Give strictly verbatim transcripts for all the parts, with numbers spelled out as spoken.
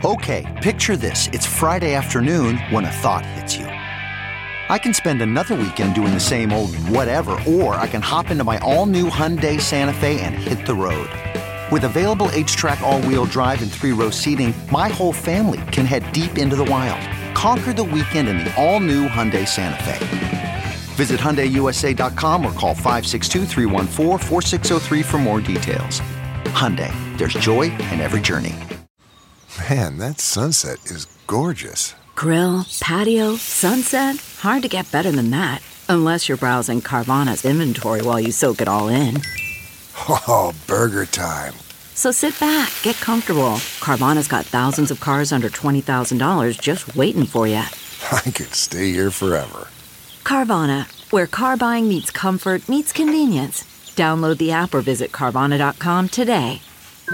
Okay, picture this. It's Friday afternoon when a thought hits you. I can spend another weekend doing the same old whatever, or I can hop into my all-new Hyundai Santa Fe and hit the road. With available H-Track all-wheel drive and three-row seating, my whole family can head deep into the wild. Conquer the weekend in the all-new Hyundai Santa Fe. Visit Hyundai U S A dot com or call five six two, three one four, four six zero three for more details. Hyundai, there's joy in every journey. Man, that sunset is gorgeous. Grill, patio, sunset. Hard to get better than that. Unless you're browsing Carvana's inventory while you soak it all in. Oh, burger time. So sit back, get comfortable. Carvana's got thousands of cars under twenty thousand dollars just waiting for you. I could stay here forever. Carvana, where car buying meets comfort, meets convenience. Download the app or visit Carvana dot com today.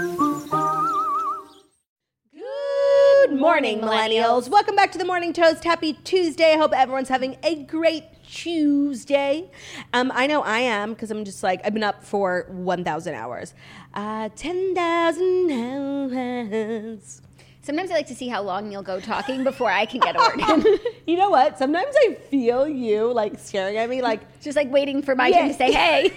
Good morning, millennials. Welcome back to the Morning Toast. Happy Tuesday. I hope everyone's having a great Tuesday. Um, I know I am, because I'm just like, I've been up for one thousand hours. Uh, ten thousand hours. Sometimes I like to see how long you'll go talking before I can get a word in. You know what? Sometimes I feel you, like, staring at me, like... Just, like, waiting for my yeah. turn to say, hey.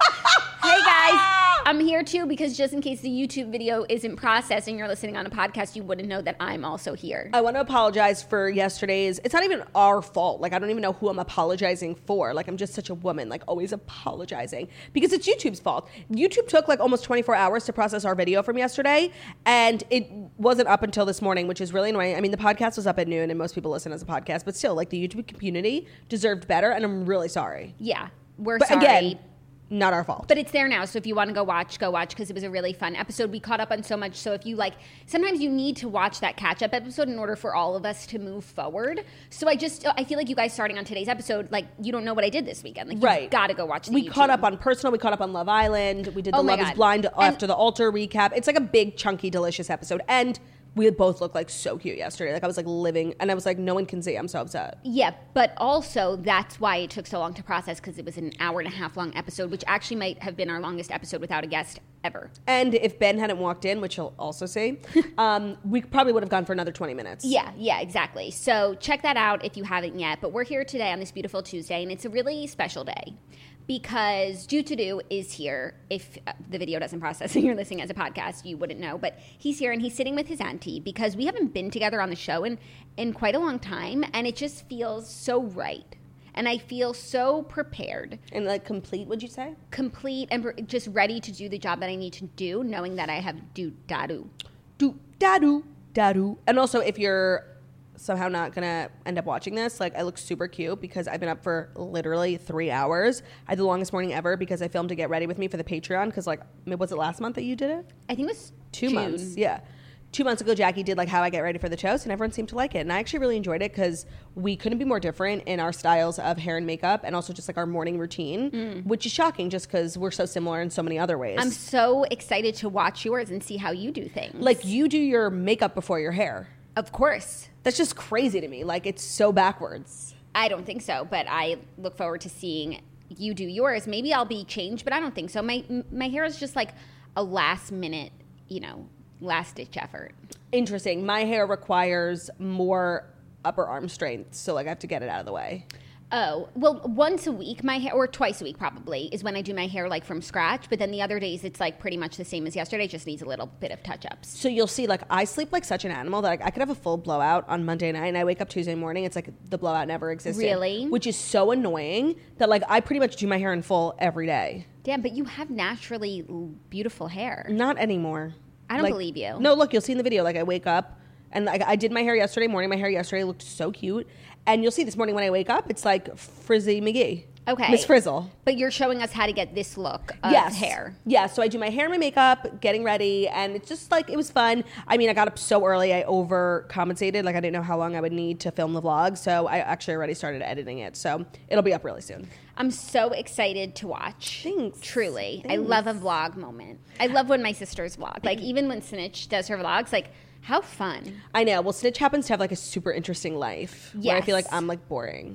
Hey, guys. I'm here, too, because just in case the YouTube video isn't processed and you're listening on a podcast, you wouldn't know that I'm also here. I want to apologize for yesterday's... It's not even our fault. Like, I don't even know who I'm apologizing for. Like, I'm just such a woman, like, always apologizing. Because it's YouTube's fault. YouTube took, like, almost twenty-four hours to process our video from yesterday, and it wasn't up until this morning, which is really annoying. I mean, the podcast was up at noon, and most people listen as a podcast, but still, like, the YouTube community deserved better, and I'm really sorry. Yeah, we're but sorry. Again, not our fault. But it's there now, so if you want to go watch, go watch, because it was a really fun episode. We caught up on so much, so if you like, sometimes you need to watch that catch-up episode in order for all of us to move forward. So I just, I feel like you guys starting on today's episode, like, you don't know what I did this weekend. Like, you've right. got to go watch the We YouTube. caught up on Personal, we caught up on Love Island, we did the Oh my Love is God. Blind And- after the Altar recap. It's like a big, chunky, delicious episode, and we both looked like so cute yesterday. Like, I was like living, and I was like, no one can see. I'm so upset. Yeah, but also that's why it took so long to process, because it was an hour and a half long episode, which actually might have been our longest episode without a guest ever. And if Ben hadn't walked in, which you'll also see, um, we probably would have gone for another twenty minutes. Yeah, yeah, exactly. So check that out if you haven't yet. But we're here today on this beautiful Tuesday, and it's a really special day because Due to Do is here. If uh, the video doesn't process and you're listening as a podcast, you wouldn't know. But he's here, and he's sitting with his auntie because we haven't been together on the show in, in quite a long time, and it just feels so right. And I feel so prepared. And like complete, would you say? Complete and re- just ready to do the job that I need to do, knowing that I have do dadu. Do, da-do, da-do. And also, if you're somehow not gonna end up watching this, like, I look super cute because I've been up for literally three hours. I had the longest morning ever because I filmed to get ready with me for the Patreon, because, like, was it last month that you did it? I think it was Two June. months, yeah. Two months ago, Jackie did, like, how I get ready for the toast, and everyone seemed to like it. And I actually really enjoyed it because we couldn't be more different in our styles of hair and makeup, and also just, like, our morning routine, mm. which is shocking just because we're so similar in so many other ways. I'm so excited to watch yours and see how you do things. Like, you do your makeup before your hair. Of course. That's just crazy to me. Like, it's so backwards. I don't think so, but I look forward to seeing you do yours. Maybe I'll be changed, but I don't think so. My my hair is just like a last minute, you know, last ditch effort. Interesting. My hair requires more upper arm strength, so, like, I have to get it out of the way. Oh, well, once a week, my hair, or twice a week probably, is when I do my hair, like, from scratch. But then the other days, it's, like, pretty much the same as yesterday. It just needs a little bit of touch-ups. So you'll see, like, I sleep like such an animal that, like, I could have a full blowout on Monday night, and I wake up Tuesday morning, it's like the blowout never existed. Really? Which is so annoying that, like, I pretty much do my hair in full every day. Damn, but you have naturally beautiful hair. Not anymore. I don't like, believe you. No, look, you'll see in the video, like, I wake up, and like, I did my hair yesterday morning. My hair yesterday looked so cute. And you'll see this morning when I wake up, it's like Frizzy McGee. Okay. Miss Frizzle. But you're showing us how to get this look of yes. hair. Yeah, so I do my hair and my makeup, getting ready, and it's just like, it was fun. I mean, I got up so early, I overcompensated. Like, I didn't know how long I would need to film the vlog, so I actually already started editing it. So it'll be up really soon. I'm so excited to watch. Thanks. Truly. Thanks. I love a vlog moment. I love when my sisters vlog. Like, even when Snitch does her vlogs, like, how fun. I know. Well, Snitch happens to have, like, a super interesting life. Yes. Where I feel like I'm, like, boring.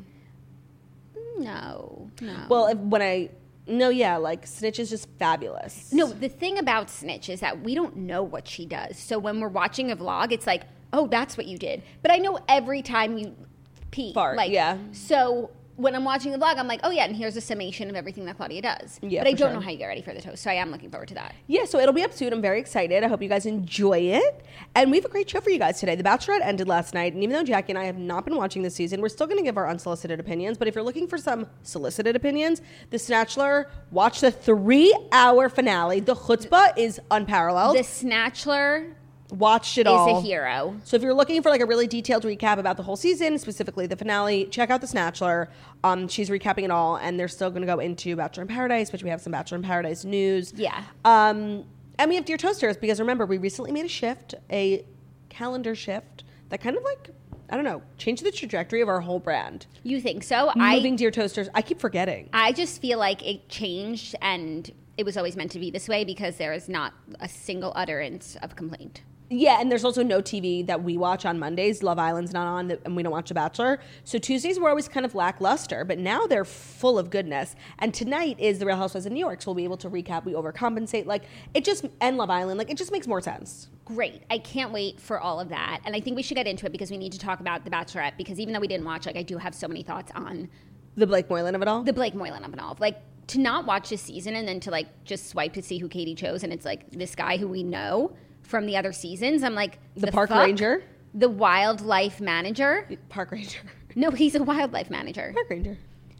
No, no. Well, if, when I... No, yeah, like, Snitch is just fabulous. No, the thing about Snitch is that we don't know what she does. So when we're watching a vlog, it's like, oh, that's what you did. But I know every time you pee. Fart, like, yeah. So when I'm watching the vlog, I'm like, oh, yeah, and here's a summation of everything that Claudia does. Yeah, but I for don't sure. know how you get ready for the toast, so I am looking forward to that. Yeah, so it'll be up soon. I'm very excited. I hope you guys enjoy it. And we have a great show for you guys today. The Bachelorette ended last night, and even though Jackie and I have not been watching this season, we're still going to give our unsolicited opinions. But if you're looking for some solicited opinions, The Snatchler, watch the three-hour finale. The chutzpah is unparalleled. The Snatchler Watched it is all. a hero. So if you're looking for like a really detailed recap about the whole season, specifically the finale, check out The Snatchler. Um, she's recapping it all, and they're still going to go into Bachelor in Paradise, which we have some Bachelor in Paradise news. Yeah. Um, and we have Dear Toasters, because remember, we recently made a shift, a calendar shift, that kind of like, I don't know, changed the trajectory of our whole brand. You think so? Moving I, Dear Toasters, I keep forgetting. I just feel like it changed, and it was always meant to be this way because there is not a single utterance of complaint. Yeah, and there's also no T V that we watch on Mondays. Love Island's not on, and we don't watch The Bachelor. So Tuesdays were always kind of lackluster, but now they're full of goodness. And tonight is The Real Housewives of New York, so we'll be able to recap. We overcompensate. Like, it just, and Love Island, like, it just makes more sense. Great. I can't wait for all of that. And I think we should get into it because we need to talk about The Bachelorette, because even though we didn't watch, like, I do have so many thoughts on The Blake Moylan of it all? the Blake Moylan of it all. Like, to not watch this season and then to, like, just swipe to see who Katie chose, and it's, like, this guy who we know from the other seasons. I'm like, The the park fuck? ranger? The wildlife manager? Park Ranger. No, he's a wildlife manager. Park Ranger.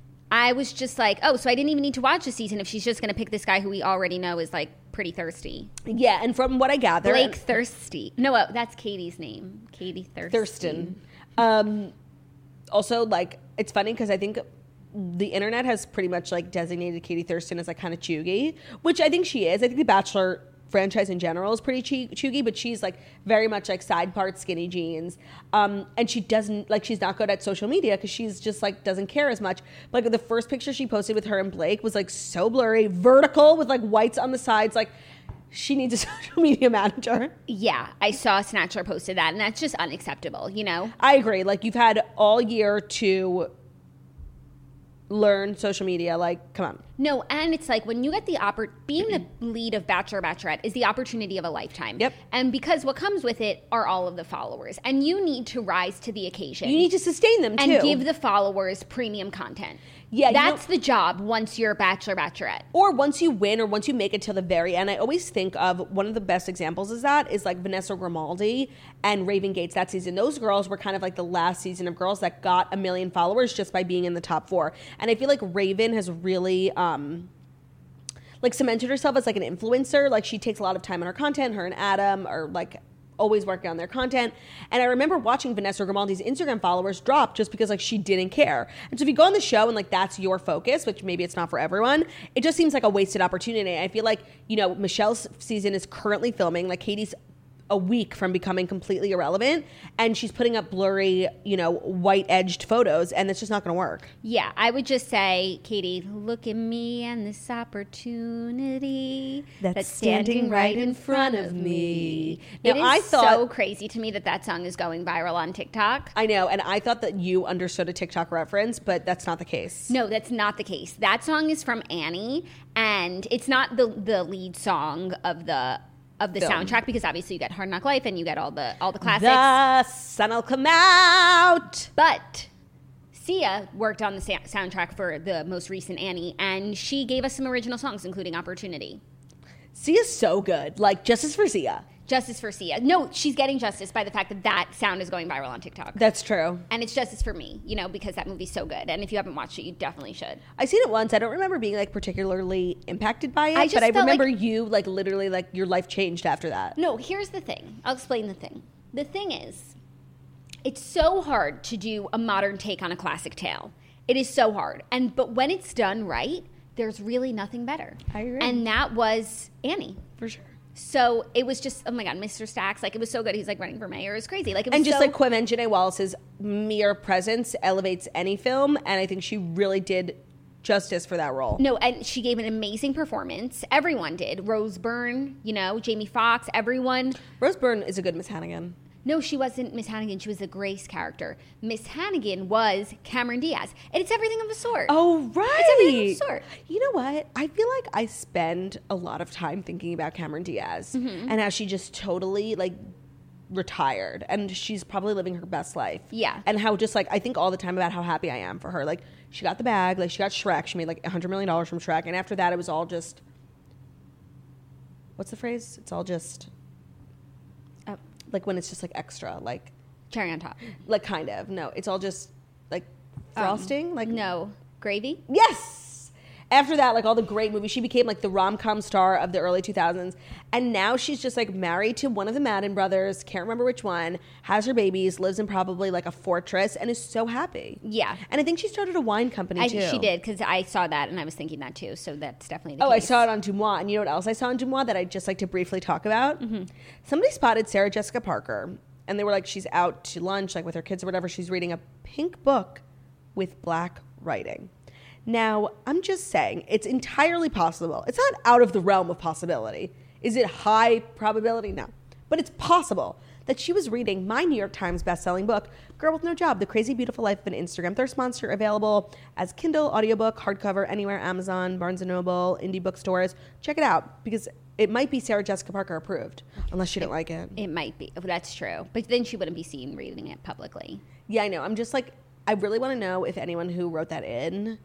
I was just like, oh, so I didn't even need to watch the season if she's just going to pick this guy who we already know is, like, pretty thirsty. Yeah, and from what I gather... Blake Thirsty. No, uh, that's Katie's name. Katie Thirsty. Thurston. Um, also, like, it's funny because I think the internet has pretty much, like, designated Katie Thurston as, like, kind of chuggy, which I think she is. I think The Bachelor franchise in general is pretty che- chuggy, but she's like very much like side part skinny jeans, um, and she doesn't like she's not good at social media because she's just like doesn't care as much. But, like, the first picture she posted with her and Blake was like so blurry, vertical with like whites on the sides. Like, she needs a social media manager. Yeah, I saw Snatchler posted that, and that's just unacceptable, you know? I agree. Like, you've had all year to learn social media. Like, come on. No, and it's like when you get the oppor- being the lead of Bachelor or Bachelorette is the opportunity of a lifetime. Yep. And because what comes with it are all of the followers, and you need to rise to the occasion. You need to sustain them too. and give the followers premium content. Yeah, you that's know- the job once you're a Bachelor Bachelorette. Or once you win, or once you make it to the very end. I always think of one of the best examples is that is like Vanessa Grimaldi and Raven Gates that season. Those girls were kind of like the last season of girls that got a million followers just by being in the top four. And I feel like Raven has really um, like cemented herself as like an influencer. Like, she takes a lot of time on her content. Her and Adam are like always working on their content. And I remember watching Vanessa Grimaldi's Instagram followers drop just because like she didn't care. And so if you go on the show and like that's your focus, which maybe it's not for everyone, it just seems like a wasted opportunity. I feel like, you know, Michelle's season is currently filming. Like, Katie's a week from becoming completely irrelevant, and she's putting up blurry, you know, white edged photos, and it's just not going to work. Yeah, I would just say, Katie, look at me and this opportunity That's standing right in front of me. It Now, is I thought- so crazy to me that that song is going viral on TikTok. I know, and I thought that you understood a TikTok reference, but that's not the case. No, that's not the case. That song is from Annie, and it's not the the lead song of the of the Film. soundtrack, because obviously you get Hard Knock Life and you get all the all the classics. The sun'll come out. But Sia worked on the sa- soundtrack for the most recent Annie, and she gave us some original songs, including Opportunity. Sia's so good. Like, justice for Sia. Justice for Sia. No, she's getting justice by the fact that that sound is going viral on TikTok. That's true. And it's justice for me, you know, because that movie's so good. And if you haven't watched it, you definitely should. I seen it once. I don't remember being like particularly impacted by it, I just but I felt remember like- you like literally like your life changed after that. No, here's the thing. I'll explain the thing. The thing is, it's so hard to do a modern take on a classic tale. It is so hard. And but when it's done right, there's really nothing better. I agree. And that was Annie. For sure. So it was just, oh my God, Mister Stacks, like it was so good. He's like running for mayor. It was crazy. Like it was And just so, like Quim and Janae Wallace's mere presence elevates any film, and I think she really did justice for that role. No, and she gave an amazing performance. Everyone did. Rose Byrne, you know, Jamie Foxx, everyone. Rose Byrne is a good Miss Hannigan. No, she wasn't Miss Hannigan. She was a Grace character. Miss Hannigan was Cameron Diaz. And it's everything of the sort. Oh, right. It's everything of the sort. You know what? I feel like I spend a lot of time thinking about Cameron Diaz Mm-hmm. and how she just totally like retired and she's probably living her best life. Yeah. And how just like I think all the time about how happy I am for her. Like she got the bag, like she got Shrek. She made like a hundred million dollars from Shrek, and after that it was all just what's the phrase? It's all just Oh. like when it's just like extra, like Cherry on top. like kind of. No, it's all just like frosting. Um, like no. Gravy? Yes. After that, like all the great movies, she became like the rom-com star of the early two thousands. And now she's just like married to one of the Madden brothers, can't remember which one, has her babies, lives in probably like a fortress, and is so happy. Yeah. And I think she started a wine company I too. think she did, because I saw that and I was thinking that too. So that's definitely the Oh, case. I saw it on Dumois. And you know what else I saw on Dumois that I'd just like to briefly talk about? Mm-hmm. Somebody spotted Sarah Jessica Parker, and they were like, she's out to lunch, like with her kids or whatever. She's reading a pink book with black writing. Now, I'm just saying, it's entirely possible. It's not out of the realm of possibility. Is it high probability? No. But it's possible that she was reading my New York Times bestselling book, Girl with No Job, The Crazy Beautiful Life of an Instagram Thirst Monster, available as Kindle, audiobook, hardcover, anywhere, Amazon, Barnes and Noble, indie bookstores. Check it out, because it might be Sarah Jessica Parker approved, unless she didn't like it. It might be. That's true. But then she wouldn't be seen reading it publicly. Yeah, I know. I'm just like, I really want to know if anyone who wrote that in...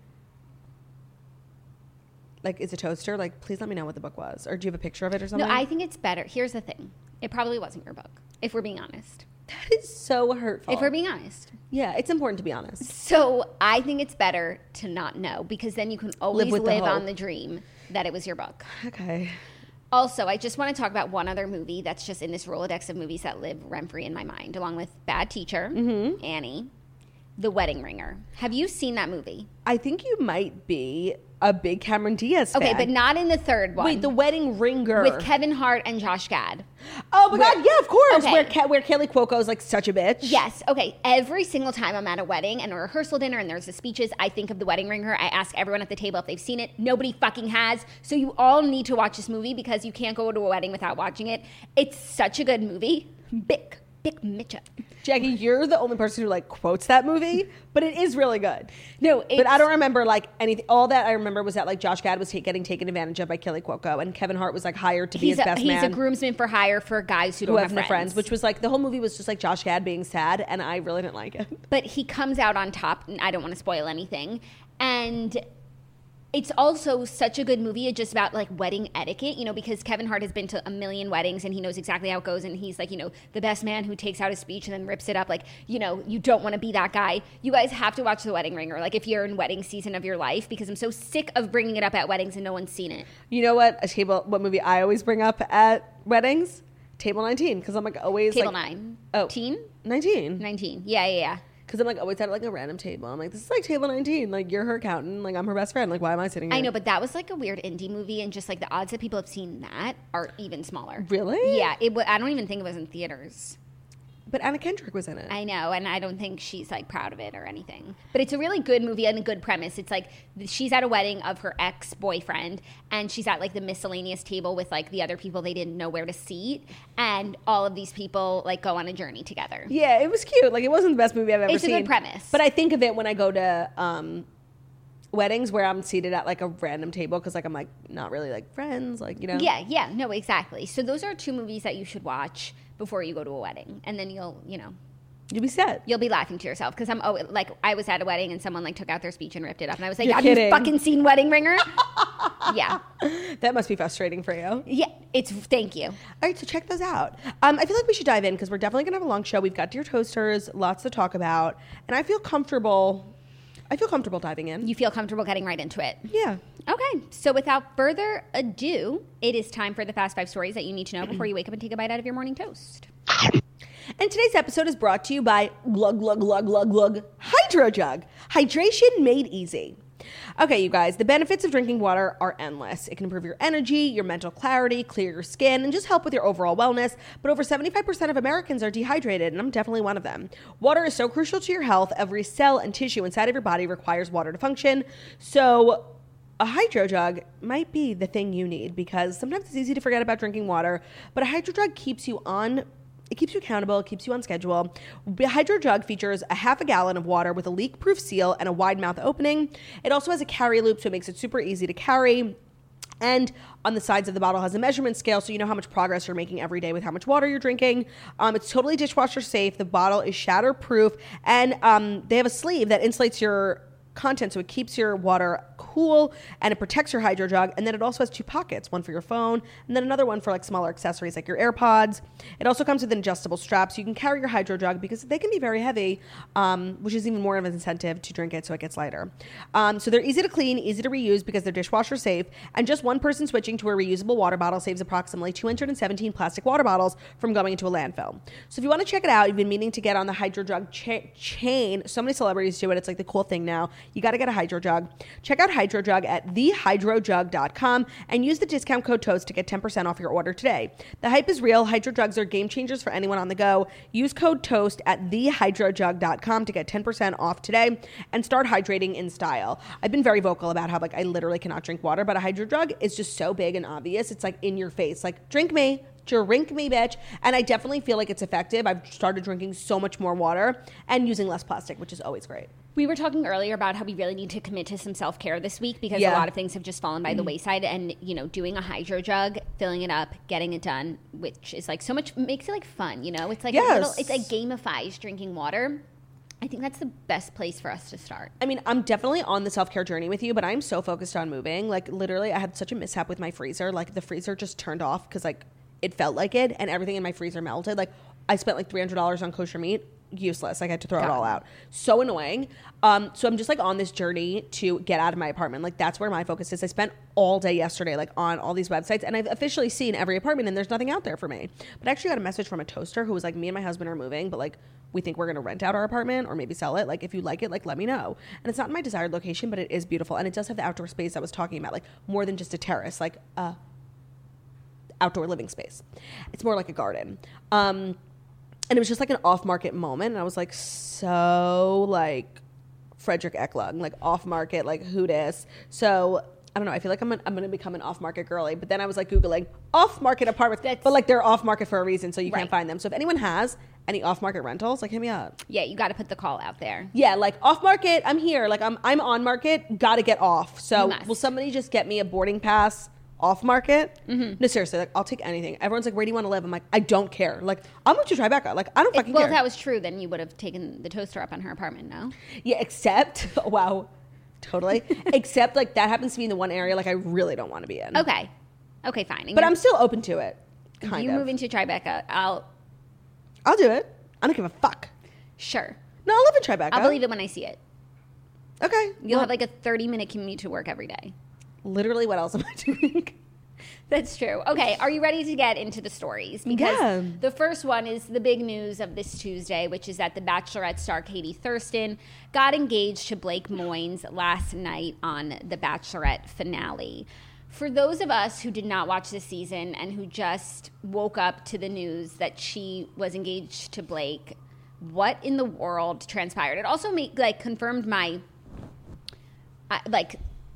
like, is a toaster? Like, please let me know what the book was. Or do you have a picture of it or something? No, I think it's better. Here's the thing. It probably wasn't your book, if we're being honest. That is so hurtful. If we're being honest. Yeah, it's important to be honest. So I think it's better to not know, because then you can always Live live, with the on hope. the dream that it was your book. Okay. Also, I just want to talk about one other movie that's just in this Rolodex of movies that live rent-free in my mind, along with Bad Teacher, Mm-hmm. Annie, The Wedding Ringer. Have you seen that movie? I think you might be a big Cameron Diaz fan. Okay, but not in the third one. Wait, The Wedding Ringer. with Kevin Hart and Josh Gad. Oh my Where- God, yeah, of course. Okay. Where, Ka- where Kaylee Cuoco is like such a bitch. Yes. Okay. Every single time I'm at a wedding and a rehearsal dinner and there's the speeches, I think of The Wedding Ringer. I ask everyone at the table if they've seen it. Nobody fucking has. So you all need to watch this movie, because you can't go to a wedding without watching it. It's such a good movie. Big, big Mitcha. Jackie, you're the only person who like quotes that movie, but it is really good. No, But I don't remember like anything. All that I remember was that like Josh Gad was ta- getting taken advantage of by Kelly Cuoco, and Kevin Hart was like hired to be He's his a, best he's man. a groomsman for hire for guys who who don't have no friends, which was like the whole movie was just like Josh Gad being sad, and I really didn't like it. But he comes out on top, and I don't want to spoil anything. And it's also such a good movie. It's just about like wedding etiquette, you know, because Kevin Hart has been to a million weddings and he knows exactly how it goes. And he's like, you know, the best man who takes out a speech and then rips it up. Like, you know, you don't want to be that guy. You guys have to watch The Wedding Ringer, like if you're in wedding season of your life, because I'm so sick of bringing it up at weddings and no one's seen it. You know what? A table. What movie I always bring up at weddings? Table nineteen, because I'm like always Table like, nine. Oh, Teen? nineteen. nineteen. Yeah, yeah, yeah. Because I'm like always at like a random table. I'm like, this is like table nineteen. Like you're her accountant. Like I'm her best friend. Like why am I sitting here? I know, but that was like a weird indie movie, and just like the odds that people have seen that are even smaller. Really? Yeah. It. W- I don't even think it was in theaters. But Anna Kendrick was in it. I know, and I don't think she's like proud of it or anything. But it's a really good movie and a good premise. It's like she's at a wedding of her ex-boyfriend, and she's at like the miscellaneous table with like the other people they didn't know where to seat, and all of these people like go on a journey together. Yeah, it was cute. Like it wasn't the best movie I've ever It's a seen. good premise. But I think of it when I go to um, weddings where I'm seated at like a random table because like I'm like not really like friends, like you know. Yeah, yeah, no, exactly. So those are two movies that you should watch before you go to a wedding, and then you'll, you know, You'll be set. you'll be laughing to yourself, because I'm oh like I was at a wedding and someone like took out their speech and ripped it up, and I was like, You're have kidding. you fucking seen Wedding Ringer? Yeah, That must be frustrating for you. All yeah. It's thank you. right, so check those out. Um, I feel like we should dive in because we're definitely gonna have a long show. We've got Dear Toasters, lots to talk about, and I feel comfortable. I feel comfortable diving in. You feel comfortable getting right into it. yeah. Okay, so without further ado, it is time for the fast five stories that you need to know before you wake up and take a bite out of your morning toast. And today's episode is brought to you by Glug Glug Glug Glug Glug Hydro Jug. Hydration made easy. Okay, you guys, the benefits of drinking water are endless. It can improve your energy, your mental clarity, clear your skin, and just help with your overall wellness. But over seventy-five percent of Americans are dehydrated, and I'm definitely one of them. Water is so crucial to your health. Every cell and tissue inside of your body requires water to function. So a hydro jug might be the thing you need, because sometimes it's easy to forget about drinking water, but a hydro jug keeps you on It keeps you accountable. It keeps you on schedule. The Hydro Jug features a half a gallon of water with a leak-proof seal and a wide mouth opening. It also has a carry loop, so it makes it super easy to carry. And on the sides of the bottle has a measurement scale, so you know how much progress you're making every day with how much water you're drinking. Um, it's totally dishwasher safe. The bottle is shatterproof, and um, they have a sleeve that insulates your content, so it keeps your water cool and it protects your hydro jug. And then it also has two pockets, one for your phone and then another one for like smaller accessories like your AirPods. It also comes with an adjustable strap, so you can carry your hydro jug because they can be very heavy, um, which is even more of an incentive to drink it so it gets lighter. Um, so they're easy to clean, easy to reuse because they're dishwasher safe, and just one person switching to a reusable water bottle saves approximately two hundred seventeen plastic water bottles from going into a landfill. So if you want to check it out, you've been meaning to get on the hydro jug cha- chain. So many celebrities do it. It's like the cool thing now. You got to get a hydro jug. Check out Hydro Jug at the hydro jug dot com and use the discount code TOAST to get ten percent off your order today. The hype is real. Hydro Jugs are game changers for anyone on the go. Use code TOAST at the hydro jug dot com to get ten percent off today and start hydrating in style. I've been very vocal about how like I literally cannot drink water, but a hydro jug is just so big and obvious. It's like in your face. Like, drink me. Drink me, bitch. And I definitely feel like it's effective. I've started drinking so much more water and using less plastic, which is always great. We were talking earlier about how we really need to commit to some self-care this week because Yeah. a lot of things have just fallen by the wayside, and, you know, doing a hydro jug, filling it up, getting it done, which is like so much, makes it like fun, you know? It's like Yes. a little, it's like gamifies drinking water. I think that's the best place for us to start. I mean, I'm definitely on the self-care journey with you, but I'm so focused on moving. Like, literally, I had such a mishap with my freezer. Like, the freezer just turned off because, like, it felt like it, and everything in my freezer melted. Like, I spent like three hundred dollars on kosher meat. Useless. Like, I had to throw it all out. So annoying. Um, so I'm just like on this journey to get out of my apartment. Like, that's where my focus is. I spent all day yesterday like on all these websites, and I've officially seen every apartment, and there's nothing out there for me. But I actually got a message from a toaster who was like, me and my husband are moving, but like we think we're going to rent out our apartment or maybe sell it. Like, if you like it, like, let me know. And it's not in my desired location, but it is beautiful. And it does have the outdoor space I was talking about, like more than just a terrace, like a outdoor living space. It's more like a garden. Um, and it was just like an off-market moment. And I was like, so like Frederick Eklund, like off-market, like who dis? So I don't know. I feel like I'm, an, I'm going to become an off-market girly. But then I was like Googling off-market apartments. That's, but like they're off-market for a reason, so you right. can't find them. So if anyone has any off-market rentals, like hit me up. Yeah, you got to put the call out there. Yeah, like off-market, I'm here. Like I'm I'm on market, got to get off. So will somebody just get me a boarding pass off market? Mm-hmm. No, seriously, like I'll take anything. Everyone's like, where do you want to live? I'm like, I don't care. Like, I'll move to Tribeca. Like, I don't fucking it, well, care. Well, if that was true, then you would have taken the toaster up on her apartment, no? Yeah, except, wow, totally. Except, like, that happens to be in the one area, like, I really don't want to be in. Okay. Okay, fine. And but I'm still open to it, kind you of. You move into Tribeca, I'll... I'll do it. I don't give a fuck. Sure. No, I'll live in Tribeca. I'll believe it when I see it. Okay. You'll well, have, like, a thirty-minute commute to work every day. Literally, what else am I doing? That's true. Okay, are you ready to get into the stories? Because yeah. the first one is the big news of this Tuesday, which is that the Bachelorette star Katie Thurston got engaged to Blake Moynes last night on the Bachelorette finale. For those of us who did not watch this season and who just woke up to the news that she was engaged to Blake, what in the world transpired? It also made, like, confirmed my, uh, like,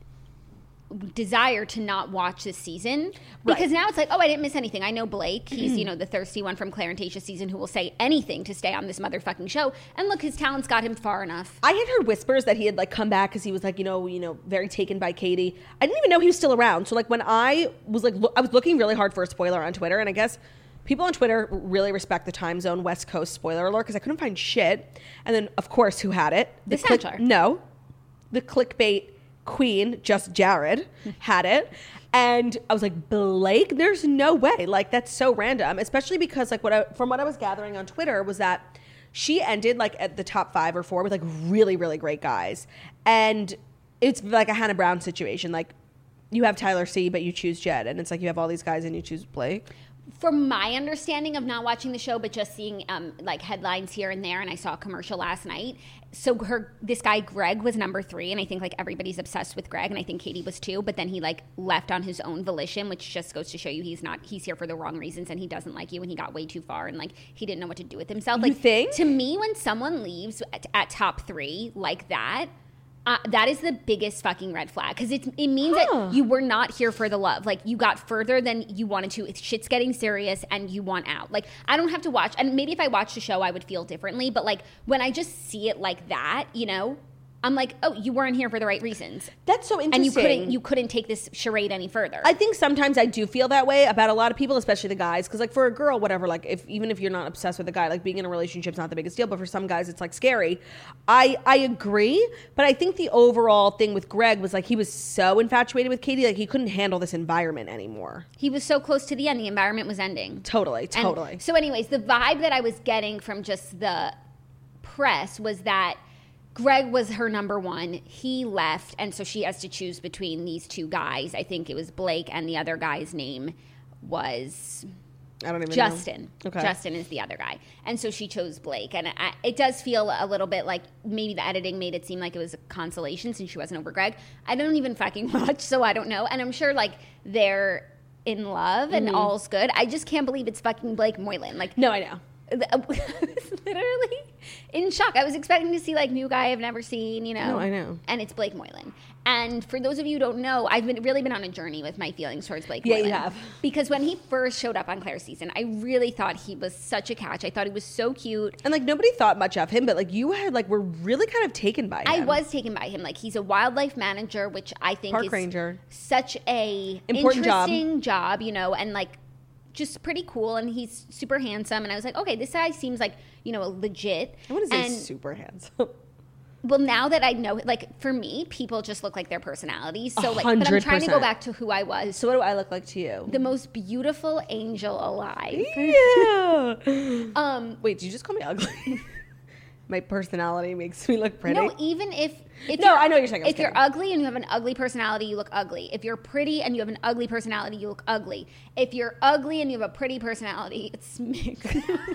desire to not watch this season, because right. now it's like, oh, I didn't miss anything. I know Blake. He's, you know, the thirsty one from Claire and Tayshia's season who will say anything to stay on this motherfucking show. And look, his talents got him far enough. I had heard whispers that he had like come back because he was like, you know, you know, very taken by Katie. I didn't even know he was still around. So like when I was like, lo- I was looking really hard for a spoiler on Twitter, and I guess people on Twitter really respect the time zone West Coast spoiler alert because I couldn't find shit. And then of course, who had it? The, the click- No, the clickbait queen, just Jared, had it. And I was like, Blake? There's no way. Like, that's so random. Especially because, like, what I, from what I was gathering on Twitter was that she ended, like, at the top five or four with, like, really, really great guys. And it's like a Hannah Brown situation. Like, you have Tyler C., but you choose Jed. And it's like you have all these guys and you choose Blake. From my understanding of not watching the show, but just seeing um, like headlines here and there, and I saw a commercial last night. So her, this guy Greg was number three, and I think like everybody's obsessed with Greg, and I think Katie was too. But then he like left on his own volition, which just goes to show you he's not he's here for the wrong reasons, and he doesn't like you, and he got way too far, and like he didn't know what to do with himself. Like, you think? To me, when someone leaves at, at top three like that. Uh, that is the biggest fucking red flag, because it, it means huh. that you were not here for the love. Like, you got further than you wanted to. It's, shit's getting serious, and you want out. Like, I don't have to watch, and maybe if I watched the show, I would feel differently, but, like, when I just see it like that, you know, I'm like, oh, you weren't here for the right reasons. That's so interesting. And you couldn't you couldn't take this charade any further. I think sometimes I do feel that way about a lot of people, especially the guys. Because like for a girl, whatever, like if even if you're not obsessed with a guy, like being in a relationship's not the biggest deal. But for some guys, it's like scary. I I agree, but I think the overall thing with Greg was like he was so infatuated with Katie, like he couldn't handle this environment anymore. He was so close to the end. The environment was ending. Totally, totally. And so, anyways, the vibe that I was getting from just the press was that Greg was her number one. He left, and so she has to choose between these two guys. I think it was Blake, and the other guy's name was I don't even Justin. know. Okay. Justin is the other guy. And so she chose Blake. And I, it does feel a little bit like maybe the editing made it seem like it was a consolation since she wasn't over Greg. I don't even fucking watch, so I don't know. And I'm sure, like, they're in love and Mm-hmm. all's good. I just can't believe it's fucking Blake Moylan. Like, No, I know. I was literally in shock. I was expecting to see like new guy I've never seen, you know. No, I know. And it's Blake Moylan. And for those of you who don't know, I've been really been on a journey with my feelings towards Blake Yeah, Moylan. you have. Because when he first showed up on Claire's season, I really thought he was such a catch. I thought he was so cute. And like nobody thought much of him, but like you had like were really kind of taken by him. I was taken by him. Like he's a wildlife manager, which I think Park is ranger. such a Important job. interesting job, you know, and like just pretty cool, and he's super handsome. And I was like, okay, this guy seems like, you know, legit. I want to say and, super handsome. Well, now that I know, like for me, people just look like their personalities. So like, but I'm hundred trying to go percent. back to who I was. So what do I look like to you? The most beautiful angel alive. Yeah. Um, Wait, did you just call me ugly? My personality makes me look pretty. no, even if if No, you're- I know what you're saying. I was If you're kidding. ugly and you have an ugly personality, you look ugly. If you're pretty and you have an ugly personality, you look ugly. If you're ugly and you have a pretty personality, it's mixed.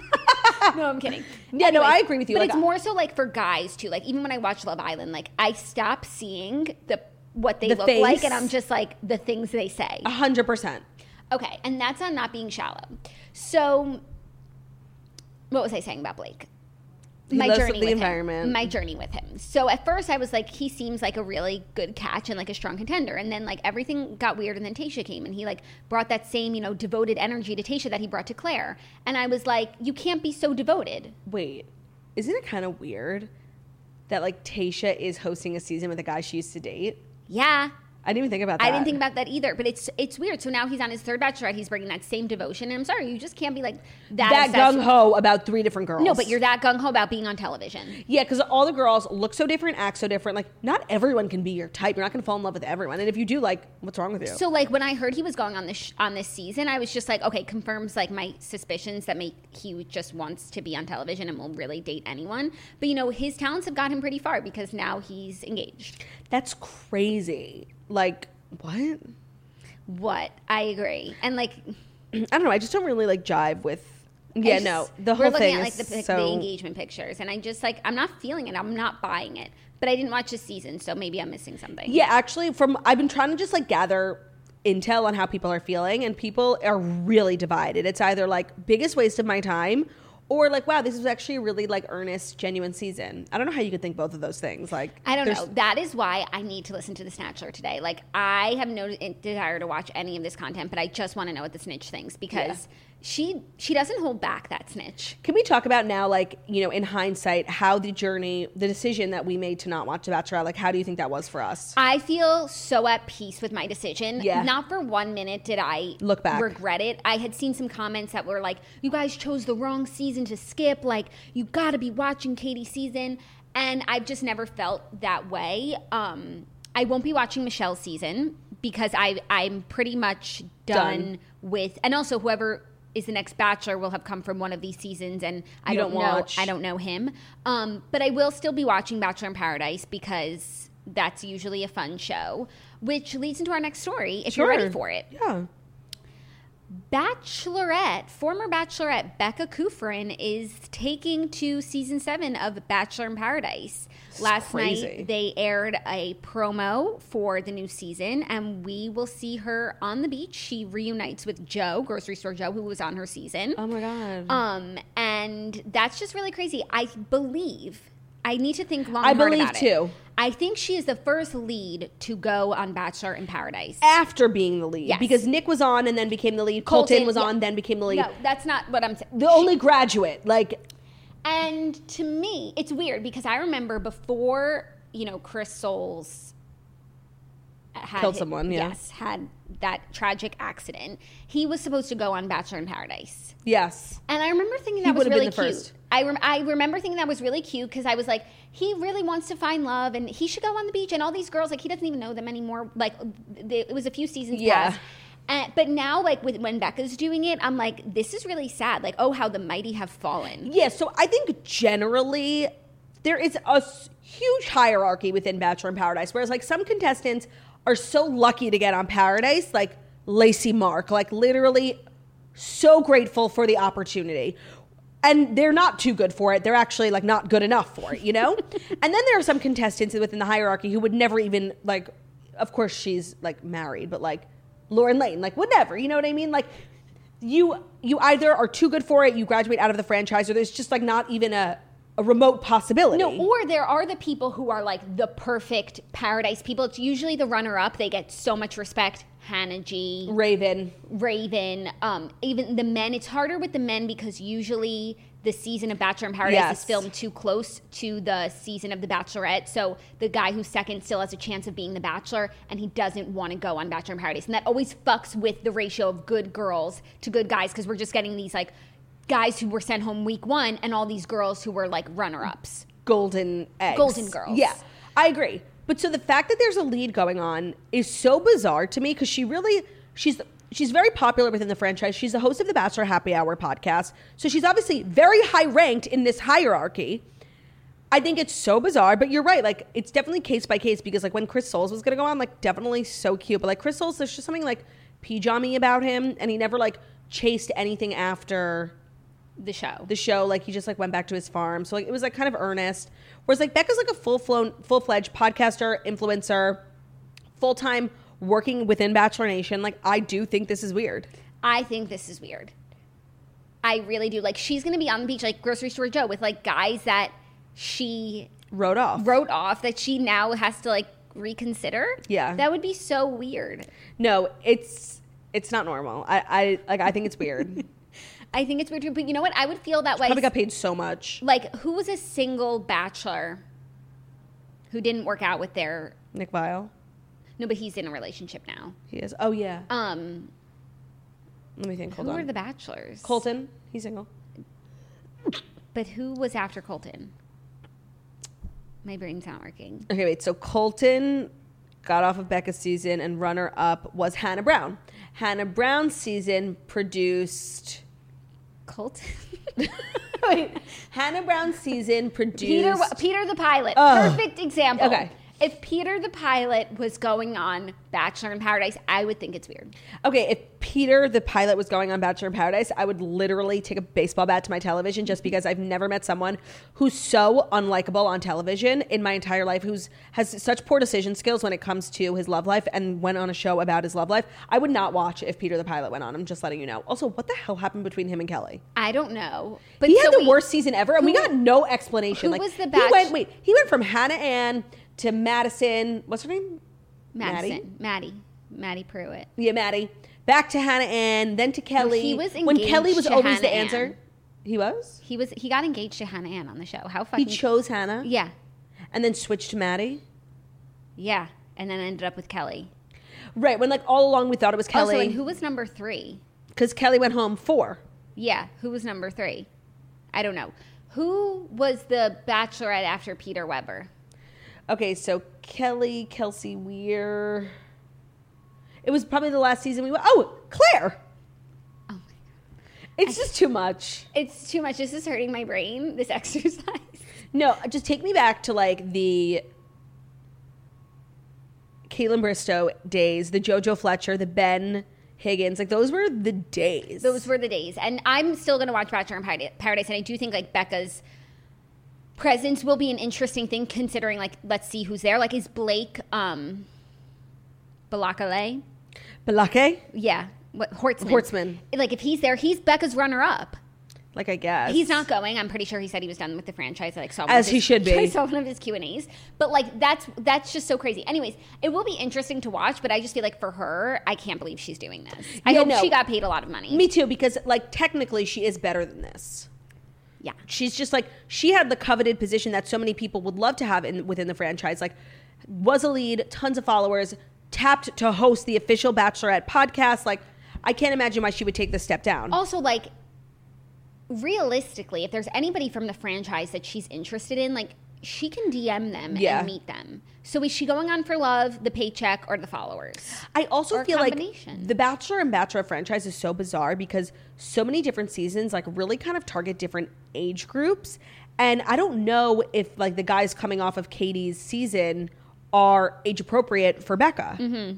No, I'm kidding. Yeah, no, I agree with you. But Like, it's more so like for guys too. Like even when I watch Love Island, like I stop seeing the what they The look face. like, and I'm just like the things they say. A hundred percent. Okay, and that's on not being shallow. So, what was I saying about Blake? He My loves journey the with environment. him. My journey with him. So at first I was like, he seems like a really good catch and like a strong contender. And then like everything got weird, and then Tayshia came, and he like brought that same, you know, devoted energy to Tayshia that he brought to Claire. And I was like, you can't be so devoted. Wait, isn't it kind of weird that like Tayshia is hosting a season with a guy she used to date? Yeah. I didn't even think about that. I didn't think about that either, but it's it's weird. So now he's on his third Bachelorette. He's bringing that same devotion, and I'm sorry, you just can't be like that. that obsessed gung ho about three different girls. No, but you're that gung ho about being on television. Yeah, because all the girls look so different, act so different. Like, not everyone can be your type. You're not going to fall in love with everyone. And if you do, like, what's wrong with you? So like when I heard he was going on this sh- on this season, I was just like, okay, confirms like my suspicions that make he just wants to be on television and will really date anyone. But you know, his talents have got him pretty far because now he's engaged. That's crazy. Like, what? What? I agree. And like, I don't know. I just don't really like jive with. Yeah, I just- no. The we're whole looking thing at like is the, pic- so. the engagement pictures, and I just like I'm not feeling it. I'm not buying it. But I didn't watch this season, so maybe I'm missing something. Yeah, actually, from I've been trying to just like gather intel on how people are feeling, and people are really divided. It's either like biggest waste of my time, or like, wow, this is actually a really like earnest, genuine season. I don't know how you could think both of those things. Like, I don't there's- know. That is why I need to listen to the Snatcher today. Like, I have no desire to watch any of this content, but I just want to know what the snitch thinks because she she doesn't hold back that snitch. Can we talk about now, like, you know, in hindsight, how the journey, the decision that we made to not watch The Bachelor, like, how do you think that was for us? I feel so at peace with my decision. Yeah. Not for one minute did I Look back. regret it. I had seen some comments that were like, you guys chose the wrong season to skip. Like, you got to be watching Katie's season. And I've just never felt that way. Um, I won't be watching Michelle's season because I, I'm pretty much done, Done. with, and also whoever is the next Bachelor will have come from one of these seasons, and I You don't, don't know. watch. I don't know him. Um, but I will still be watching Bachelor in Paradise because that's usually a fun show, which leads into our next story if you're ready Sure. for it. Yeah. Bachelorette, former Bachelorette Becca Kufrin is taking to season seven of Bachelor in Paradise. Last crazy. night they aired a promo for the new season, and we will see her on the beach. She reunites with Joe, grocery store Joe, who was on her season. Oh my God. Um, and that's just really crazy. I believe. I need to think long I and hard believe about it. too. I think she is the first lead to go on Bachelor in Paradise. After being the lead. Yes. Because Nick was on and then became the lead. Colton, Colton, was yeah. on, then became the lead. No, that's not what I'm saying. The only graduate. Like, And to me, it's weird because I remember before you know, Chris Soules had Killed hit- someone, yeah. Yes, had that tragic accident. He was supposed to go on Bachelor in Paradise. Yes. And I remember thinking He that was would've been really the cute. first. I, rem- I remember thinking that was really cute because I was like, he really wants to find love and he should go on the beach. And all these girls, like, he doesn't even know them anymore. Like, they, it was a few seasons Yeah. past. And, but now, like, with, when Becca's doing it, I'm like, this is really sad. Like, oh, how the mighty have fallen. Yeah, so I think generally there is a s- huge hierarchy within Bachelor in Paradise, whereas like some contestants are so lucky to get on Paradise, like Lacey Mark, like literally so grateful for the opportunity. And they're not too good for it. They're actually like not good enough for it, you know? And then there are some contestants within the hierarchy who would never even like, of course she's like married, but like Lauren Lane, like whatever, you know what I mean? Like you you either are too good for it, you graduate out of the franchise, or there's just like not even a, a remote possibility. No, or there are the people who are like the perfect Paradise people. It's usually the runner-up. They get so much respect. Hannah G. Raven. Raven, um, even the men. It's harder with the men because usually the season of Bachelor in Paradise Yes. is filmed too close to the season of The Bachelorette. So the guy who's second still has a chance of being the Bachelor, and he doesn't want to go on Bachelor in Paradise. And that always fucks with the ratio of good girls to good guys because we're just getting these like guys who were sent home week one and all these girls who were like runner-ups. Golden eggs. Golden girls. Yeah, I agree. But so the fact that there's a lead going on is so bizarre to me because she really, she's she's very popular within the franchise. She's the host of the Bachelor Happy Hour podcast. So she's obviously very high ranked in this hierarchy. I think it's so bizarre, but you're right. Like, it's definitely case by case because like when Chris Soules was going to go on, like definitely so cute. But like Chris Soules, there's just something like pajama about him, and he never like chased anything after The show. the show. Like he just like went back to his farm, so like it was like kind of earnest, whereas like Becca's like a full-flown full-fledged podcaster, influencer, full-time working within Bachelor Nation. Like I do think this is weird. I think this is weird. I really do. Like, she's going to be on the beach like Grocery Store Joe with like guys that she Wrote off. wrote off that she now has to like reconsider. Yeah. That would be so weird. No, it's it's not normal. I, I like I think it's weird. I think it's weird too, but you know what? I would feel that way. Probably got paid so much. Like, who was a single bachelor who didn't work out with their... Nick Viall, No, but he's in a relationship now. he is. Oh yeah. Um, Let me think. Hold who on. were the bachelors? Colton, he's single. But who was after Colton? My brain's not working. Okay, wait. So Colton got off of Becca's season, and runner-up was Hannah Brown. Hannah Brown's season produced. Colton? Wait, Hannah Brown's season produced. Peter, Peter the pilot. Ugh. Perfect example. Okay. If Peter the pilot was going on Bachelor in Paradise, I would think it's weird. Okay, if Peter the pilot was going on Bachelor in Paradise, I would literally take a baseball bat to my television just because I've never met someone who's so unlikable on television in my entire life, who's has such poor decision skills when it comes to his love life and went on a show about his love life. I would not watch if Peter the pilot went on. I'm just letting you know. Also, what the hell happened between him and Kelly? I don't know. But He so had the we- worst season ever, and we who- got no explanation. who like, was the he batch- went, wait, he went from Hannah Ann to Madison. What's her name? Madison. Maddie. Maddie Pruitt. Yeah, Maddie. Back to Hannah Ann, then to Kelly. he was when Kelly engaged was to always the Hannah answer. Ann. He was. He was. He got engaged to Hannah Ann on the show. How He fucking... chose Hannah. Yeah. And then switched to Maddie. Yeah. And then ended up with Kelly. Right, when like all along we thought it was Also, Kelly. and who was number three? Because Kelly went home four. Yeah. Who was number three? I don't know. Who was the Bachelorette after Peter Weber? Okay, so Kelly, Kelsey Weir. It was probably the last season we went. Oh, Claire. Oh my God. It's just too much. It's too much. This is hurting my brain, this exercise. No, just take me back to like the Caitlin Bristow days, the JoJo Fletcher, the Ben Higgins. Like those were the days. Those were the days. And I'm still going to watch Bachelor in Parad- Paradise. And I do think like Becca's presence will be an interesting thing considering like, let's see who's there. Like is Blake um, Balakale? Balake? Yeah. What, Hortzman. Hortzman. Like if he's there, he's Becca's runner up. Like I guess. He's not going. I'm pretty sure he said he was done with the franchise. I like saw one As of he his- should be. I saw one of his Q and A's. But like that's that's just so crazy. Anyways, it will be interesting to watch. But I just feel like for her, I can't believe she's doing this. I Yeah, hope no. she got paid a lot of money. Me too, because like technically she is better than this. Yeah. She's just like, she had the coveted position that so many people would love to have in within the franchise. Like, was a lead, tons of followers, tapped to host the official Bachelorette podcast. Like, I can't imagine why she would take this step down. Also, like, realistically, if there's anybody from the franchise that she's interested in, like, she can D M them Yeah. and meet them. So is she going on for love, the paycheck, or the followers? I also Or a feel like combination. the Bachelor and Bachelorette franchise is so bizarre because so many different seasons like really kind of target different age groups. And I don't know if like the guys coming off of Katie's season are age appropriate for Becca. Mm-hmm.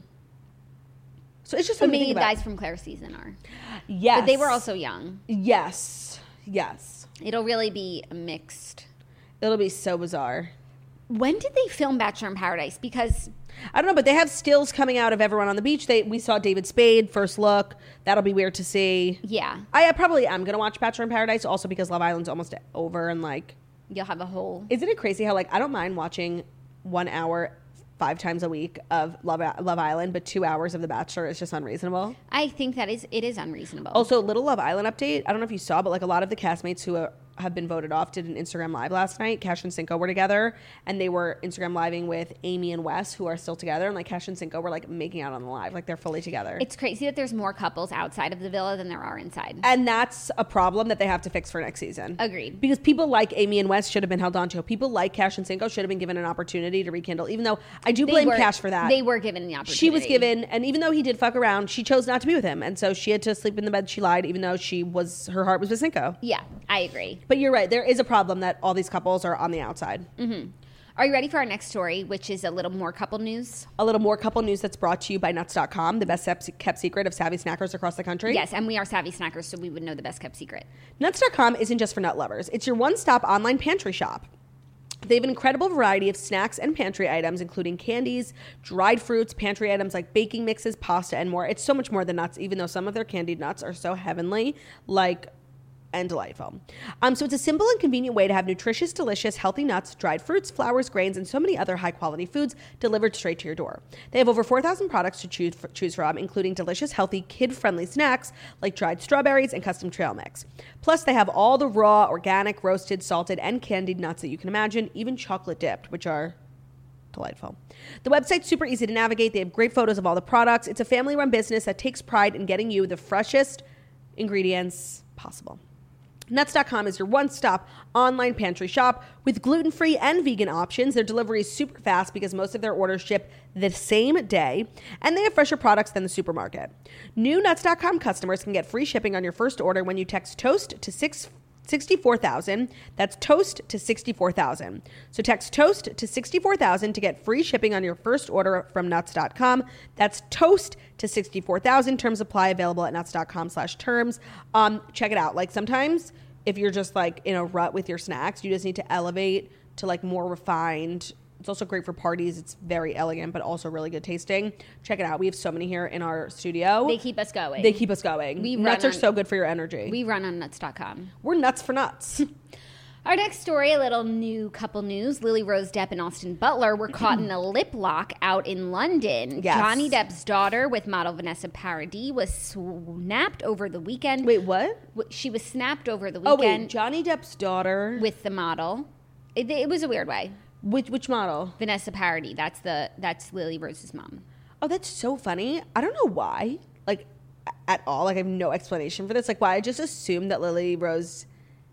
So it's just But something to maybe think the about. guys from Claire's season are. Yes. But they were also young. Yes. Yes. It'll really be mixed. It'll be so bizarre. When did they film Bachelor in Paradise? Because I don't know, but they have stills coming out of everyone on the beach. They we saw David Spade first look. That'll be weird to see. yeah, I, I probably am gonna watch Bachelor in Paradise also because Love Island's almost over and like, you'll have a whole. isn't it crazy how like I don't mind watching one hour five times a week of Love Love Island, but two hours of The Bachelor is just unreasonable. I think that is it is unreasonable. Also, little Love Island update. I don't know if you saw, but like a lot of the castmates who are, have been voted off did an Instagram live last night. Cash and Cinco were together, and they were Instagram living with Amy and Wes, who are still together. And like Cash and Cinco were like making out on the live, like they're fully together. it's crazy that there's more couples outside of the villa than there are inside. And that's a problem that they have to fix for next season. Agreed. Because people like Amy and Wes should have been held on to. People like Cash and Cinco should have been given an opportunity to rekindle, even though I do They blame were- Cash for that. They were given the opportunity. She was given, and even though he did fuck around, she chose not to be with him. And so she had to sleep in the bed she lied, even though she was, her heart was with Cinco. Yeah, I agree. But you're right. There is a problem that all these couples are on the outside. Mm-hmm. Are you ready for our next story, which is a little more couple news? A little more couple news that's brought to you by nuts dot com, the best kept secret of savvy snackers across the country. Yes, and we are savvy snackers, so we would know the best kept secret. nuts dot com isn't just for nut lovers. It's your one-stop online pantry shop. They have an incredible variety of snacks and pantry items, including candies, dried fruits, pantry items like baking mixes, pasta, and more. It's so much more than nuts, even though some of their candied nuts are so heavenly, like, and delightful. Um, so it's a simple and convenient way to have nutritious, delicious, healthy nuts, dried fruits, flours, grains, and so many other high-quality foods delivered straight to your door. They have over four thousand products to choose, choose from, including delicious, healthy, kid-friendly snacks like dried strawberries and custom trail mix. Plus, they have all the raw, organic, roasted, salted, and candied nuts that you can imagine, even chocolate-dipped, which are delightful. The website's super easy to navigate. They have great photos of all the products. It's a family-run business that takes pride in getting you the freshest ingredients possible. nuts dot com is your one-stop online pantry shop with gluten-free and vegan options. Their delivery is super fast because most of their orders ship the same day, and they have fresher products than the supermarket. New nuts dot com customers can get free shipping on your first order when you text TOAST to six sixty-four thousand. That's TOAST to sixty-four thousand. So text TOAST to sixty-four thousand to get free shipping on your first order from nuts dot com. That's TOAST to sixty-four thousand. Terms apply, available at nuts dot com slash terms. Um, check it out. Like sometimes if you're just like in a rut with your snacks, you just need to elevate to like more refined. It's also great for parties. It's very elegant, but also really good tasting. Check it out. We have so many here in our studio. They keep us going. They keep us going. We Nuts run are on- so good for your energy. We run on nuts dot com. We're nuts for nuts. Our next story, a little new couple news. Lily Rose Depp and Austin Butler were caught in a lip lock out in London. Yes. Johnny Depp's daughter with model Vanessa Paradis was snapped over the weekend. Wait, what? W- She was snapped over the Oh, weekend wait. Johnny Depp's daughter. with the model. It, it was a weird way. Which, which model? Vanessa Paradis. That's the that's Lily Rose's mom. Oh, that's so funny. I don't know why. Like, at all. Like, I have no explanation for this. Like, why? I just assumed that Lily Rose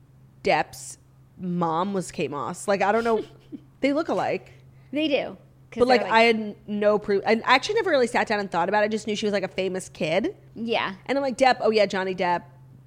Depp's mom was Kate Moss. Like, I don't know. They look alike. They do. 'Cause But, like, they're I had no proof. I actually never really sat down and thought about it. I just knew she was, like, a famous kid. yeah, And I'm like, Depp. Oh, yeah, Johnny Depp.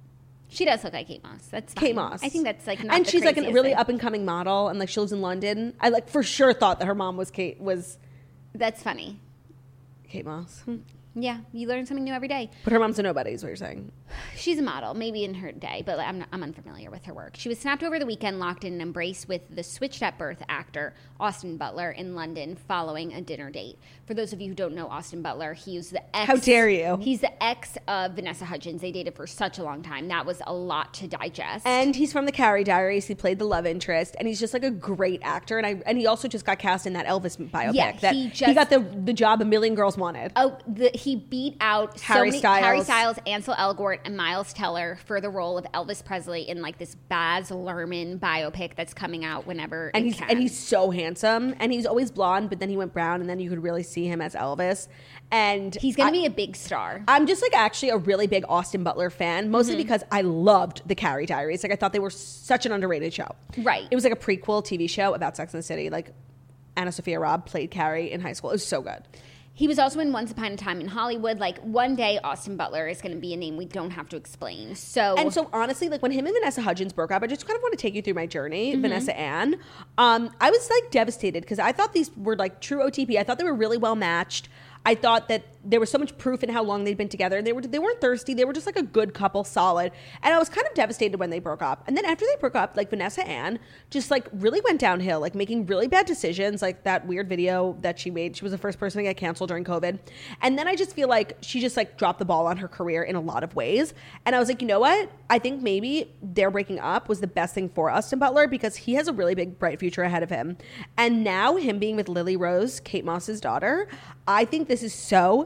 she does look like Kate Moss. That's fine. Kate Moss. I think that's like not and the she's like a craziest really thing. up and coming model, and like she lives in London. I like for sure thought that her mom was Kate was That's funny. Kate Moss, Hmm. Yeah, you learn something new every day. but her mom's a nobody. Is what you're saying? She's a model, maybe in her day, but I'm, not, I'm unfamiliar with her work. She was snapped over the weekend, locked in an embrace with the switched at birth actor Austin Butler in London following a dinner date. For those of you who don't know Austin Butler, he was the ex. How dare you. He's the ex of Vanessa Hudgens. They dated for such a long time. That was a lot to digest. And he's from the Carrie Diaries. He played the love interest, and he's just like a great actor. And I and he also just got cast in that Elvis biopic. Yeah, that he he, just- got the the job a million girls wanted. Oh, the, he beat out so Harry many, Styles. Harry Styles, Ansel Elgort, and Miles Teller for the role of Elvis Presley in like this Baz Luhrmann biopic that's coming out whenever and it he's can. and he's so handsome, and he's always blonde, but then he went brown, and then you could really see him as Elvis. And He's going I- to be a big star. I'm just like actually a really big Austin Butler fan, mostly Mm-hmm. because I loved the Carrie Diaries. Like I thought they were such an underrated show. Right. It was like a prequel T V show about Sex and the City. Like Anna Sophia Robb played Carrie in high school. It was so good. He was also in Once Upon a Time in Hollywood. Like, one day, Austin Butler is going to be a name we don't have to explain. So, And so honestly, like when him and Vanessa Hudgens broke up, I just kind of want to take you through my journey, Mm-hmm. Vanessa Ann. Um, I was like devastated because I thought these were like true O T P. I thought they were really well matched. I thought that there was so much proof in how long they'd been together. They were they weren't thirsty. They were just like a good couple, solid. And I was kind of devastated when they broke up. And then after they broke up, like Vanessa Ann just like really went downhill, like making really bad decisions, like that weird video that she made. She was the first person to get canceled during COVID. And then I just feel like she just like dropped the ball on her career in a lot of ways. And I was like, you know what? I think maybe their breaking up was the best thing for Austin Butler because he has a really big, bright future ahead of him. And now him being with Lily Rose, Kate Moss's daughter, I think this is so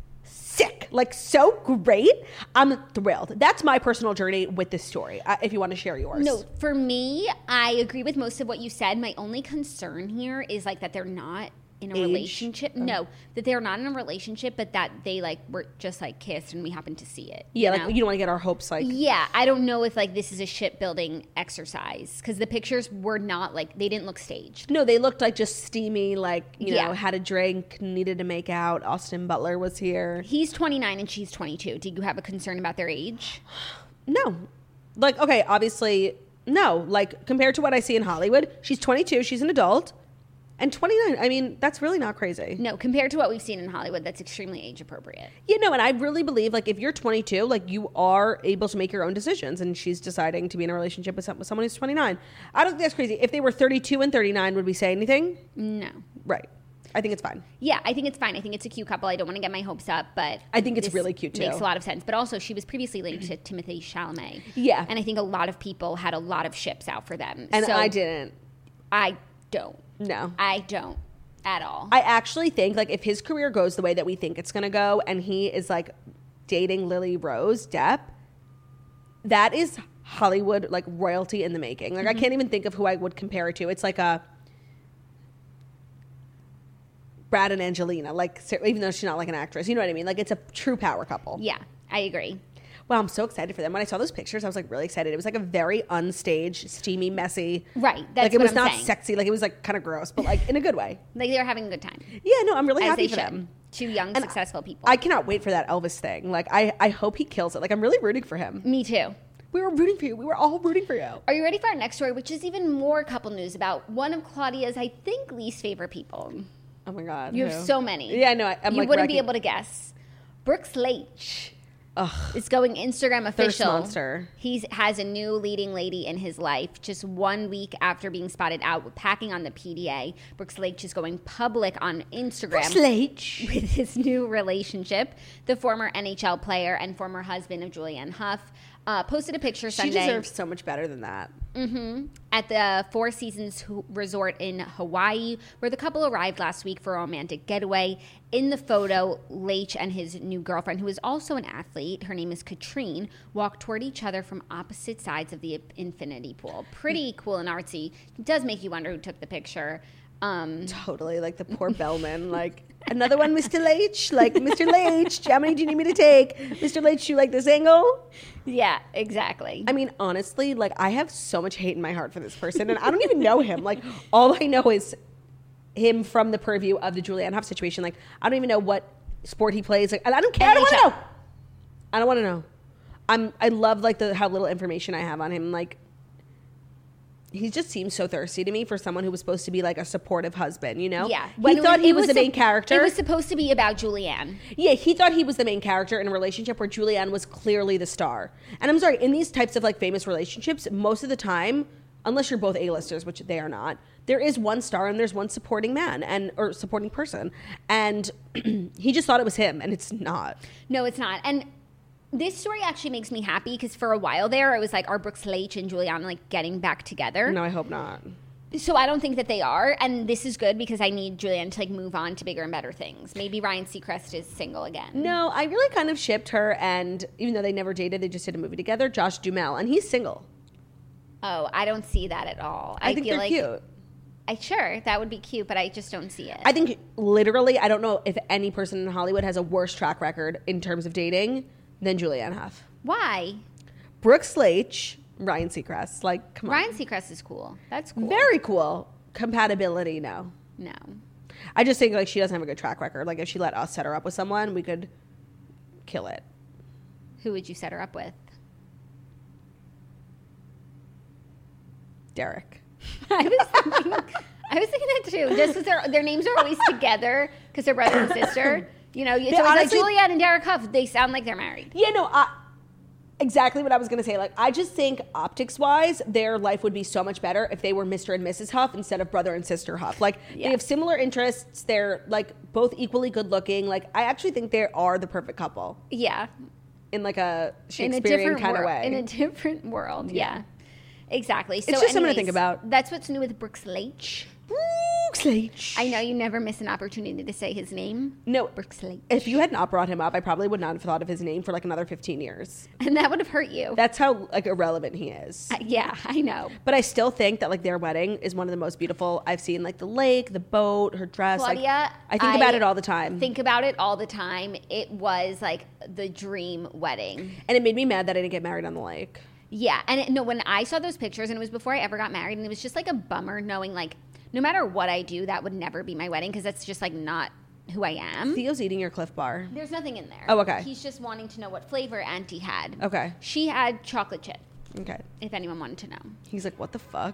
sick, like so great. I'm thrilled. That's my personal journey with this story. Uh, if you want to share yours. no, for me, I agree with most of what you said. My only concern here is like that they're not in a Age? relationship. No, that they're not in a relationship, but that they like were just like kissed and we happen to see it. Yeah, you like know? you don't want to get our hopes like. Yeah, I don't know if like this is a shipbuilding exercise because the pictures were not like they didn't look staged. No, they looked like just steamy, like, you Yeah. know, had a drink, needed to make out. Austin Butler was here. He's twenty-nine and she's twenty-two. Do you have a concern about their age? No. Like, okay, obviously, no. Like, compared to what I see in Hollywood, she's twenty-two, she's an adult. And twenty-nine, I mean, that's really not crazy. No, compared to what we've seen in Hollywood, that's extremely age appropriate. You know, and I really believe, like, if you're twenty-two, like, you are able to make your own decisions. And she's deciding to be in a relationship with, some, with someone who's twenty-nine. I don't think that's crazy. If they were thirty-two and thirty-nine, would we say anything? No. Right. I think it's fine. Yeah, I think it's fine. I think it's a cute couple. I don't want to get my hopes up, but I think it's this really cute, too. Makes a lot of sense. But also, she was previously linked to Timothée Chalamet. Yeah. And I think a lot of people had a lot of ships out for them. And So I didn't. I don't. No. I don't at all. I actually think, like, if his career goes the way that we think it's going to go and he is, like, dating Lily Rose Depp, that is Hollywood, like, royalty in the making. Like, Mm-hmm. I can't even think of who I would compare it to. It's like a Brad and Angelina, like, ser- even though she's not, like, an actress. You know what I mean? Like, it's a true power couple. yeah, I agree. Wow, I'm so excited for them. When I saw those pictures, I was, like, really excited. It was, like, a very unstaged, steamy, messy. Right, that's like, it what was I'm not saying. sexy. Like, it was, like, kind of gross, but, like, in a good way. Like they were having a good time. Yeah, no, I'm really As happy they for should. them. Two young, And successful people. I cannot wait for that Elvis thing. Like, I, I hope he kills it. Like, I'm really rooting for him. Me too. We were rooting for you. We were all rooting for you. Are you ready for our next story, which is even more couple news about one of Claudia's, I think, least favorite people? Oh my God. You have who? so many. Yeah, I know. I- I'm you like wouldn't be racking- able to guess. Brooks Leach Ugh. is going Instagram Thirst official. monster. He has a new leading lady in his life. Just one week after being spotted out with packing on the P D A, Brooks Leach is going public on Instagram Leach. with his new relationship. The former N H L player and former husband of Julianne Hough uh, posted a picture She Sunday. deserves so much better than that. Mm-hmm. At the Four Seasons Ho- Resort in Hawaii, where the couple arrived last week for a romantic getaway. In the photo, Leach and his new girlfriend, who is also an athlete, her name is Katrine, walk toward each other from opposite sides of the infinity pool. Pretty cool and artsy. It does make you wonder who took the picture. Um, Totally. Like the poor bellman. Like, another one, Mister Leach. Like, Mister Leach, how many do you need me to take? Mister Leach, you like this angle? yeah, exactly. I mean, honestly, like, I have so much hate in my heart for this person, and I don't even know him. Like, all I know is him from the purview of the Julianne Hough situation. Like, I don't even know what sport he plays. Like, I don't care. I don't want to N H L. know. I don't want to know. I'm. I love like the how little information I have on him. Like, he just seems so thirsty to me for someone who was supposed to be like a supportive husband. You know? yeah. He thought he it was the main sup- character. It was supposed to be about Julianne. Yeah, he thought he was the main character in a relationship where Julianne was clearly the star. And I'm sorry, in these types of like famous relationships, most of the time, unless you're both A-listers, which they are not, there is one star and there's one supporting man and or supporting person. And he just thought it was him, and it's not. No, it's not. And this story actually makes me happy because for a while there, I was like, are Brooks Leach and Julianne like getting back together? No, I hope not. So I don't think that they are, and this is good because I need Julianne to like move on to bigger and better things. Maybe Ryan Seacrest is single again. No, I really kind of shipped her, and even though they never dated, they just did a movie together. Josh Duhamel, and he's single. Oh, I don't see that at all. I, I think feel they're like, cute. I sure that would be cute, but I just don't see it. I think literally, I don't know if any person in Hollywood has a worse track record in terms of dating than Julianne Hough. Why? Brooke Slate, Ryan Seacrest, like come on. Ryan Seacrest is cool. That's cool. Very cool. Compatibility, no. No. I just think like she doesn't have a good track record. Like if she let us set her up with someone, we could kill it. Who would you set her up with? Derek. I was thinking, I was thinking that too. Just because their their names are always together because they're brother and sister. You know, it's They always honestly- like Julianne and Derek Hough. They sound like they're married. Yeah, no, I, exactly what I was going to say. Like, I just think optics-wise, their life would be so much better if they were Mister and Missus Huff instead of brother and sister Huff. Like, Yeah. they have similar interests. They're, like, both equally good-looking. Like, I actually think they are the perfect couple Yeah. in, like, a In a Shakespearean different kind of wor- way. In a different world. Yeah. Exactly. So just something to anyways, think about. That's what's new with Brooke Slate. Brooke Slate. I know you never miss an opportunity to say his name. No, Brooke Slate. if you had not brought him up, I probably would not have thought of his name for, like, another fifteen years. And that would have hurt you. That's how, like, irrelevant he is. Uh, yeah, I know. But I still think that like their wedding is one of the most beautiful I've seen. Like the lake, the boat, her dress. like, Claudia, I think about it all the time, Think about it all the time. It was like the dream wedding. and it made me mad that I didn't get married on the lake. Yeah, and it, no, when I saw those pictures, and it was before I ever got married, and it was just like a bummer knowing like no matter what I do, that would never be my wedding because that's just like not who I am. Theo's eating your Cliff Bar. There's nothing in there. Oh, okay. He's just wanting to know what flavor Auntie had. Okay. She had chocolate chip. Okay. If anyone wanted to know. He's like, what the fuck?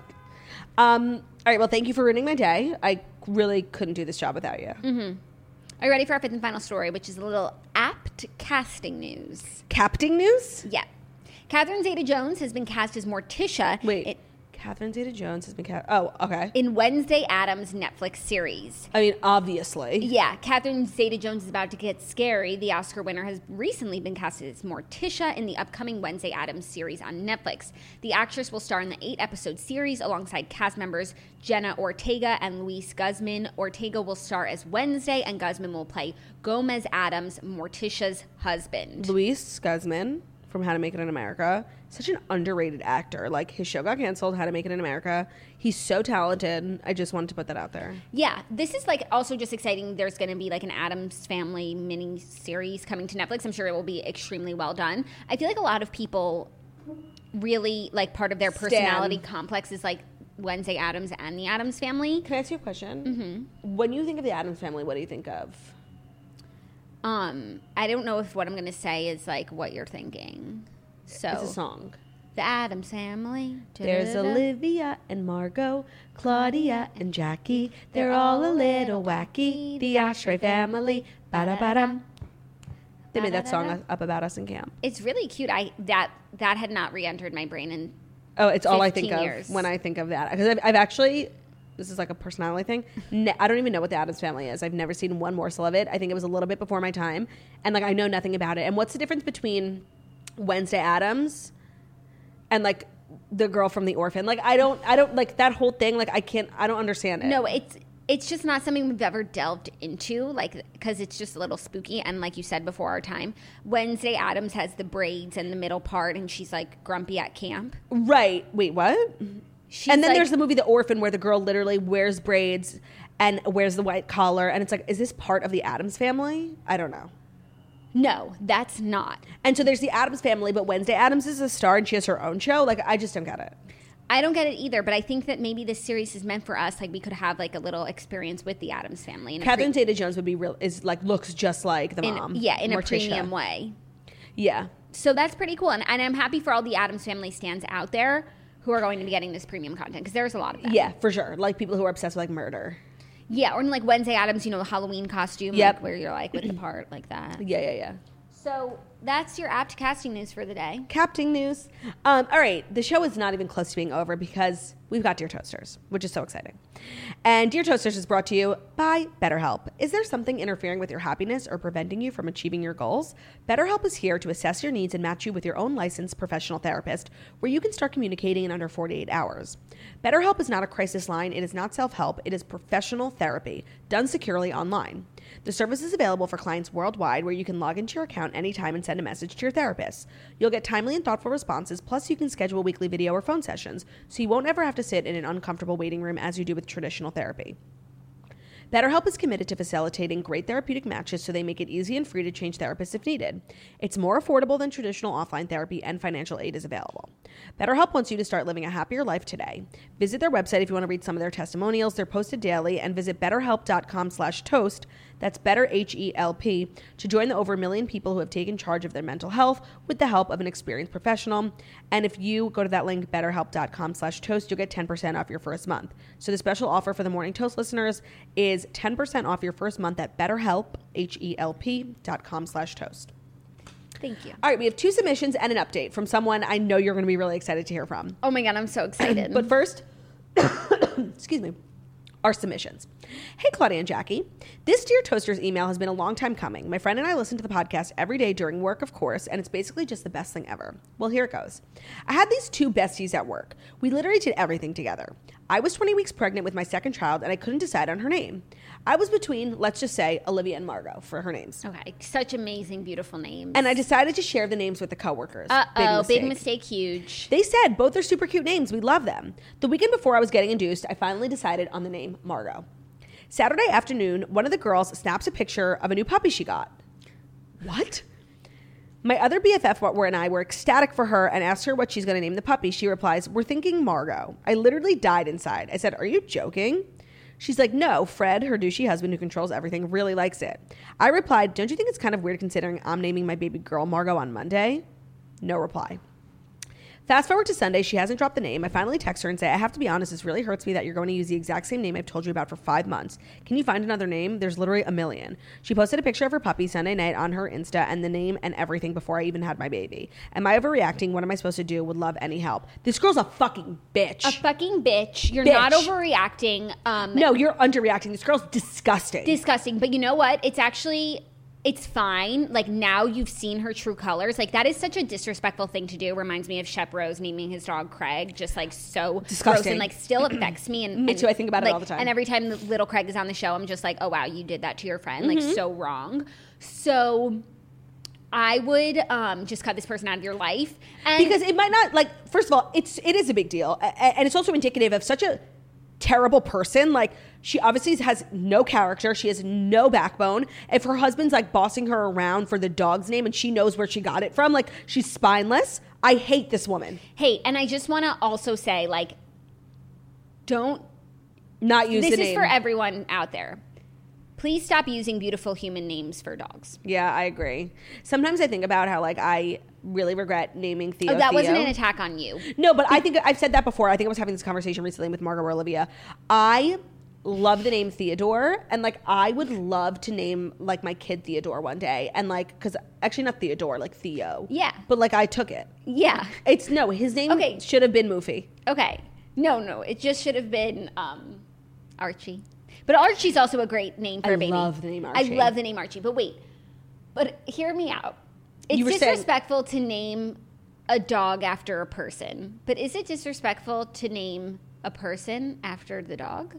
Um. All right. Well, thank you for ruining my day. I really couldn't do this job without you. Mm-hmm. Are you ready for our fifth and final story, which is a little apt casting news? Capting news? Yeah. Catherine Zeta-Jones has been cast as Morticia. Wait. in- Catherine Zeta-Jones has been cast. Oh, okay. in Wednesday Addams Netflix series. I mean, obviously. Yeah, Catherine Zeta-Jones is about to get scary. The Oscar winner has recently been cast as Morticia in the upcoming Wednesday Addams series on Netflix. The actress will star in the eight-episode series alongside cast members Jenna Ortega and Luis Guzman. Ortega will star as Wednesday, and Guzman will play Gomez Addams, Morticia's husband. Luis Guzman from How to Make It in America, such an underrated actor. Like his show got canceled, How to Make It in America. He's so talented. I just wanted to put that out there. Yeah, this is like also just exciting. There's going to be like an Addams Family mini series coming to Netflix. I'm sure it will be extremely well done. I feel like a lot of people really like part of their personality Stan. complex is like Wednesday Addams and the Addams Family. Can I ask you a question? Mm-hmm. When you think of the Addams Family, what do you think of? Um, I don't know if what I'm going to say is like what you're thinking. So It's a song. The Addams Family. There's Da-da-da-da. Olivia and Margot, Claudia and Jackie. They're all a little wacky. The Ashtray Family. Ba-da-ba-dum. They made that song up about us in camp. It's really cute. I that that had not re-entered my brain, and Oh, it's all I think fifteen of years. when I think of that. Because I've, I've actually, this is like a personality thing. Ne- I don't even know what the Addams Family is. I've never seen one morsel of it. I think it was a little bit before my time. And like, I know nothing about it. And what's the difference between Wednesday Addams and like the girl from The Orphan? Like, I don't, I don't, like that whole thing, like I can't, I don't understand it. no, it's it's just not something we've ever delved into, like because it's just a little spooky. And like you said before our time, Wednesday Addams has the braids and the middle part, and she's like grumpy at camp. Right. Wait, what? She's and then like- there's the movie The Orphan where the girl literally wears braids and wears the white collar. And it's like, is this part of the Addams Family? I don't know. No, that's not. And so there's the Addams Family, but Wednesday Addams is a star and she has her own show. Like, I just don't get it. I don't get it either, but I think that maybe this series is meant for us. Like we could have like a little experience with the Addams Family. In a Catherine pre- Zeta-Jones would be real, is like, looks just like the in, mom. yeah, in Morticia. a premium way. Yeah. So that's pretty cool, and, and I'm happy for all the Addams Family stands out there who are going to be getting this premium content because there's a lot of them. Yeah, for sure. Like people who are obsessed with like murder. Yeah, or in like Wednesday Addams, you know, the Halloween costume, Yep. like, where you're like with the part like that. Yeah, yeah, yeah. So that's your apt casting news for the day. Capting news. Um, all right, the show is not even close to being over because we've got Dear Toasters, which is so exciting. And Dear Toasters is brought to you by BetterHelp. Is there something interfering with your happiness or preventing you from achieving your goals? BetterHelp is here to assess your needs and match you with your own licensed professional therapist, where you can start communicating in under forty-eight hours. BetterHelp is not a crisis line. It is not self-help. It is professional therapy done securely online. The service is available for clients worldwide, where you can log into your account anytime and send a message to your therapist. You'll get timely and thoughtful responses, plus you can schedule weekly video or phone sessions, so you won't ever have to sit in an uncomfortable waiting room as you do with traditional therapy. BetterHelp is committed to facilitating great therapeutic matches, so they make it easy and free to change therapists if needed. It's more affordable than traditional offline therapy, and financial aid is available. BetterHelp wants you to start living a happier life today. Visit their website if you want to read some of their testimonials. They're posted daily, and visit betterhelp.com slash toast. That's better, H E L P, to join the over a million people who have taken charge of their mental health with the help of an experienced professional. And if you go to that link, betterhelp.com slash toast, you'll get ten percent off your first month. So the special offer for the Morning Toast listeners is ten percent off your first month at betterhelp, H E L P, dot com slash toast. Thank you. All right, we have two submissions and an update from someone I know you're going to be really excited to hear from. Oh my God, I'm so excited. But first, excuse me, our submissions. Hey, Claudia and Jackie. This Dear Toasters email has been a long time coming. My friend and I listen to the podcast every day during work, of course, and it's basically just the best thing ever. Well, here it goes. I had these two besties at work. We literally did everything together. I was twenty weeks pregnant with my second child, and I couldn't decide on her name. I was between, let's just say, Olivia and Margot for her names. Okay, such amazing, beautiful names. And I decided to share the names with the coworkers. Uh-oh, big mistake, huge. They said both are super cute names. We love them. The weekend before I was getting induced, I finally decided on the name Margot. Saturday afternoon, one of the girls snaps a picture of a new puppy she got. What? My other B F F and I were ecstatic for her and asked her what she's going to name the puppy. She replies, we're thinking Margot. I literally died inside. I said, are you joking? She's like, no, Fred, her douchey husband who controls everything, really likes it. I replied, don't you think it's kind of weird considering I'm naming my baby girl Margot on Monday? No reply. Fast forward to Sunday, she hasn't dropped the name. I finally text her and say, I have to be honest, this really hurts me that you're going to use the exact same name I've told you about for five months. Can you find another name? There's literally a million. She posted a picture of her puppy Sunday night on her Insta and the name and everything before I even had my baby. Am I overreacting? What am I supposed to do? Would love any help. This girl's a fucking bitch. A fucking bitch. You're Bitch. not overreacting. Um, No, you're underreacting. This girl's disgusting. Disgusting. But you know what? It's actually... It's fine. Like, now you've seen her true colors. Like, that is such a disrespectful thing to do. Reminds me of Shep Rose naming his dog Craig. Just, like, so Disgusting. gross and, like, still affects me. And, Me and, too. I think about it like, all the time. And every time the little Craig is on the show, I'm just like, oh, wow, you did that to your friend. Mm-hmm. Like, so wrong. So... I would um, just cut this person out of your life. And because it might not, like, first of all, it's it is a big deal. A- And it's also indicative of such a terrible person. Like, she obviously has no character. She has no backbone. If her husband's like bossing her around for the dog's name and she knows where she got it from, like, she's spineless. I hate this woman. Hey, and I just want to also say, like, don't Not use this the is name. for everyone out there. Please stop using beautiful human names for dogs. Yeah, I agree. Sometimes I think about how, like, I really regret naming Theo Oh, that Theo. wasn't an attack on you. No, but I think I've said that before. I think I was having this conversation recently with Margot or Olivia. I love the name Theodore, and like I would love to name like my kid Theodore one day, and like because actually not Theodore, like Theo. Yeah. But like I took it. Yeah. It's no, his name Okay. should have been Moofy. Okay. No, no. It just should have been um, Archie. But Archie's also a great name for I a baby. love the name Archie. I love the name Archie. But wait. But hear me out. It's You were saying- disrespectful to name a dog after a person. But is it disrespectful to name a person after the dog?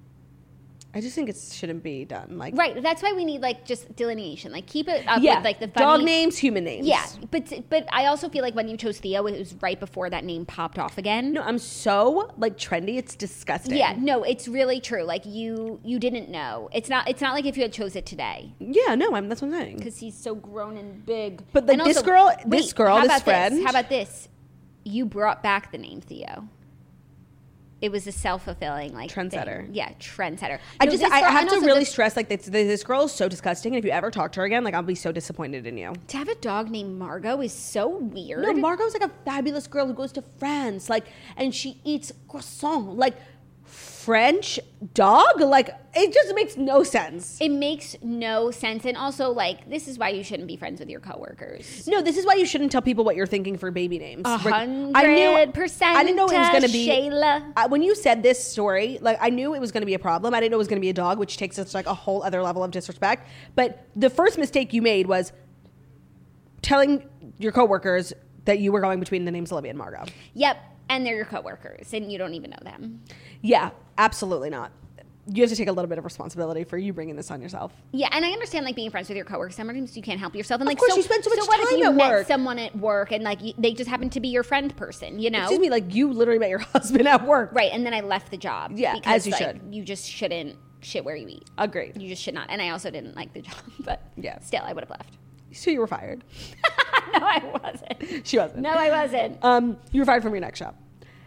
I just think it shouldn't be done. Like Right. That's why we need like just delineation. Like keep it up yeah, with like the funny dog names, human names. Yeah, but but I also feel like when you chose Theo, it was right before that name popped off again. No, I'm so like trendy. It's disgusting. Yeah, no, it's really true. Like you, you didn't know. It's not. It's not like if you had chose it today Yeah, no, I'm, that's what I'm saying. because he's so grown and big. But, like, And this also- girl- this wait, girl, how this about friend- How about this? You brought back the name Theo. It was a self-fulfilling like Trendsetter. thing. Yeah, trendsetter. I No, just this I, girl- I have and to also really this- stress like this, this girl is so disgusting, and if you ever talk to her again, like I'll be so disappointed in you. to have a dog named Margot is so weird. No, Margot's like a fabulous girl who goes to France, like, and she eats croissant. Like, French dog? Like, it just makes no sense. It makes no sense. And also, like, this is why you shouldn't be friends with your coworkers. No, this is why you shouldn't tell people what you're thinking for baby names. A Like, hundred percent. I didn't know it was going to be. Shayla. I, when you said this story, like, I knew it was going to be a problem. I didn't know it was going to be a dog, which takes us to, like, a whole other level of disrespect. But the first mistake you made was telling your coworkers that you were going between the names Olivia and Margot. Yep. And they're your coworkers, and you don't even know them. Yeah, absolutely not. You have to take a little bit of responsibility for you bringing this on yourself. Yeah, and I understand like being friends with your coworkers. Sometimes you can't help yourself. And like, of course, so, you spend so much so what time if you at met work. someone at work and like you, they just happen to be your friend person? You know, Excuse me, like you literally met your husband at work, right? And then I left the job. Yeah, because, as you like, should. You just shouldn't shit where you eat. Agreed. You just should not. And I also didn't like the job, but Yeah. still, I would have left. So you were fired. No, I wasn't. She wasn't. No, I wasn't. Um, you were fired from your next job.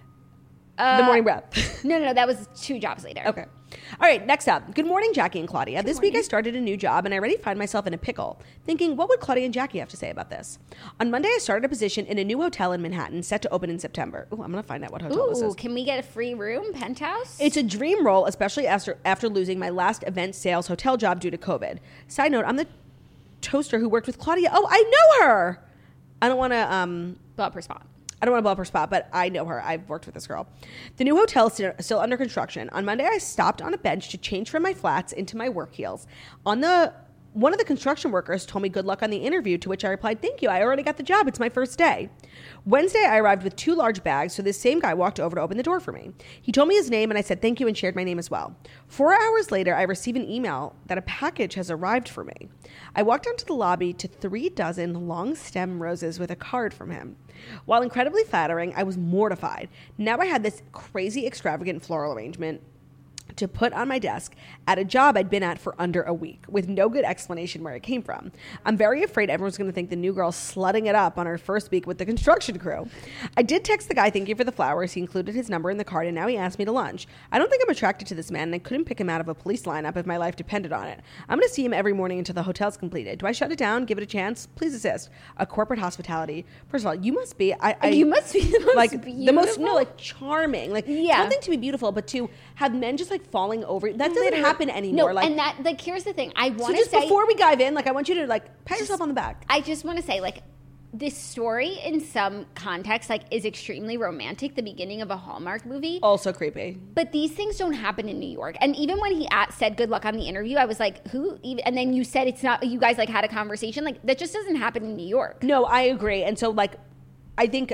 Uh, the morning breath. No, no, no. That was two jobs later. Okay. All right, next up. Good morning, Jackie and Claudia. Good this week I morning. started a new job and I already find myself in a pickle, thinking, what would Claudia and Jackie have to say about this? On Monday, I started a position in a new hotel in Manhattan set to open in September. Ooh, I'm going to find out what hotel this Ooh, is. can we get a free room, penthouse? It's a dream role, especially after, after losing my last event sales hotel job due to COVID. Side note, I'm the toaster who worked with Claudia. Oh, I know her. I don't want to... Um, blow up her spot. I don't want to blow up her spot, but I know her. I've worked with this girl. The new hotel is still- still under construction. On Monday, I stopped on a bench to change from my flats into my work heels. On the one of the construction workers told me good luck on the interview, to which I replied, thank you. I already got the job. It's my first day. Wednesday, I arrived with two large bags, so this same guy walked over to open the door for me. He told me his name, and I said thank you and shared my name as well. Four hours later, I received an email that a package has arrived for me. I walked down to the lobby to three dozen long stem roses with a card from him. While incredibly flattering, I was mortified. Now I had this crazy, extravagant floral arrangement to put on my desk at a job I'd been at for under a week with no good explanation where it came from. I'm very afraid everyone's going to think the new girl's slutting it up on her first week with the construction crew. I did text the guy thank you for the flowers. He included his number in the card and now he asked me to lunch. I don't think I'm attracted to this man and I couldn't pick him out of a police lineup if my life depended on it. I'm going to see him every morning until the hotel's completed. Do I shut it down? Give it a chance? Please assist. A corporate hospitality. First of all, you must be... I, I You must be the most like beautiful. the most no like charming. Like Yeah. one thing to be beautiful, but to have men just like falling over that doesn't Literally. happen anymore. No, like and that like here's the thing. I so want to just say before we dive in, like I want you to like pat Just- yourself on the back. I just want to say like this story in some context like is extremely romantic, the beginning of a Hallmark movie. Also creepy. But these things don't happen in New York. And even when he at, said good luck on the interview, I was like, who even, and then you said it's not, you guys like had a conversation. Like that just doesn't happen in New York. No, I agree. And so like I think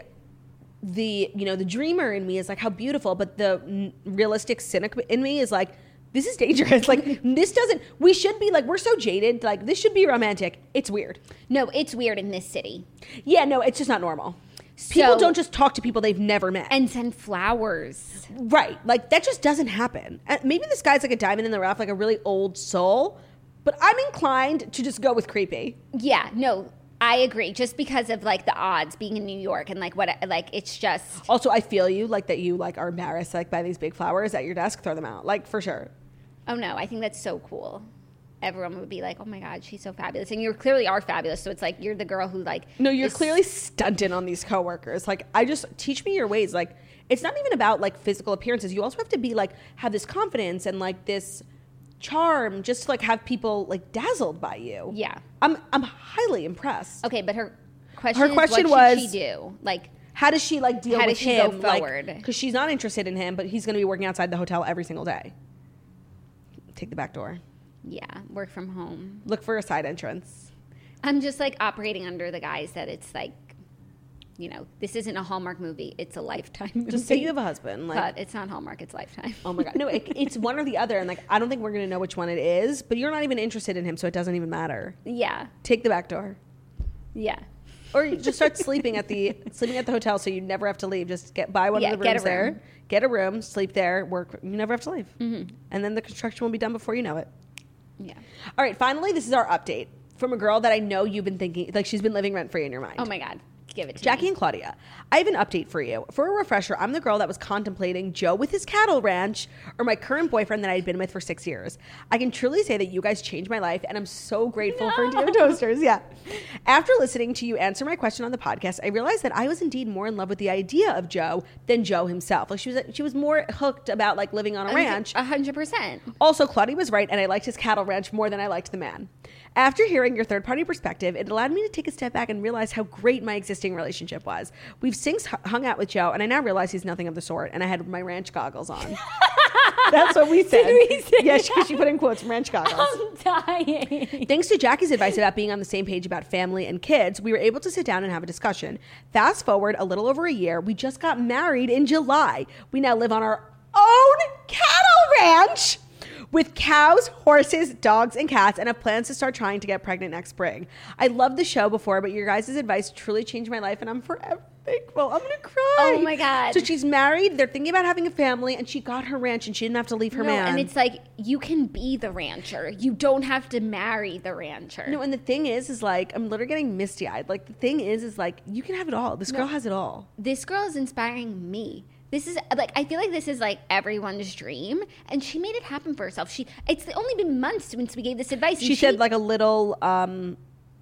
the you know the dreamer in me is like how beautiful, but the n- realistic cynic in me is like this is dangerous. Like this doesn't. We should be like we're so jaded. Like this should be romantic. It's weird. No, it's weird in this city. Yeah, no, it's just not normal. People So- don't just talk to people they've never met. And send flowers. Right. Like, that just doesn't happen. Uh, maybe this guy's like a diamond in the rough, like a really old soul, but I'm inclined to just go with creepy. Yeah, no, I agree. Just because of like the odds being in New York and like what, like it's just. Also, I feel you, like, that you, like, are embarrassed, like, by these big flowers at your desk. Throw them out. Like, for sure. Oh no, I think that's so cool. Everyone would be like, oh my God, she's so fabulous. And you clearly are fabulous. So it's like you're the girl who like. No, you're is- clearly stunting on these coworkers. Like, I just, teach me your ways. Like, it's not even about, like, physical appearances. You also have to be, like, have this confidence and, like, this charm just to, like, have people, like, dazzled by you. Yeah. I'm, I'm highly impressed. Okay, but her question, Her is, question what should was- she do? Like, How does she like deal How with does she go him? forward? Because she's not interested in him, but he's going to be working outside the hotel every single day. Take the back door. yeah, work from home. Look for a side entrance. I'm just like operating under the guise that it's like, you know, this isn't a Hallmark movie. It's a Lifetime movie. Just say you have a husband. Like, But it's not Hallmark. It's Lifetime. oh my god, no, it, it's one or the other, and like I don't think we're going to know which one it is. But you're not even interested in him, so it doesn't even matter. Yeah. Take the back door, Yeah. or you just start sleeping at the sleeping at the hotel, so you never have to leave. Just get buy one Yeah, of the get rooms a room. there, get a room, sleep there, work. You never have to leave, mm-hmm. and then the construction will be done before you know it. Yeah. All right, finally, this is our update from a girl that I know you've been thinking, like she's been living rent free in your mind. Oh my God. Give it to Jackie me. and Claudia, I have an update for you. For a refresher, I'm the girl that was contemplating Joe with his cattle ranch or my current boyfriend that I'd been with for six years. I can truly say that you guys changed my life, and I'm so grateful No. for Dear Toasters. Yeah. After listening to you answer my question on the podcast, I realized that I was indeed more in love with the idea of Joe than Joe himself. Like she was, she was more hooked about like living on a ranch. A hundred percent. Also, Claudia was right, and I liked his cattle ranch more than I liked the man. After hearing your third-party perspective, it allowed me to take a step back and realize how great my existing relationship was. We've since hu- hung out with Joe, and I now realize he's nothing of the sort, and I had my ranch goggles on. That's what we said. Did we say yeah, she, she put in quotes, ranch goggles. I'm dying. Thanks to Jackie's advice about being on the same page about family and kids, we were able to sit down and have a discussion. Fast forward a little over a year, we just got married in July. We now live on our own cattle ranch with cows, horses, dogs, and cats, and have plans to start trying to get pregnant next spring. I loved the show before, but your guys' advice truly changed my life, and I'm forever thankful. I'm gonna cry. Oh my God. So she's married, they're thinking about having a family, and she got her ranch, and she didn't have to leave her No, man. and it's like you can be the rancher. You don't have to marry the rancher. No, and the thing is, is like, I'm literally getting misty-eyed. Like, the thing is, is like, you can have it all. This girl has it all. This girl is inspiring me. This is like I feel like this is like everyone's dream, and she made it happen for herself. She it's only been months since we gave this advice. and She said like a little, um,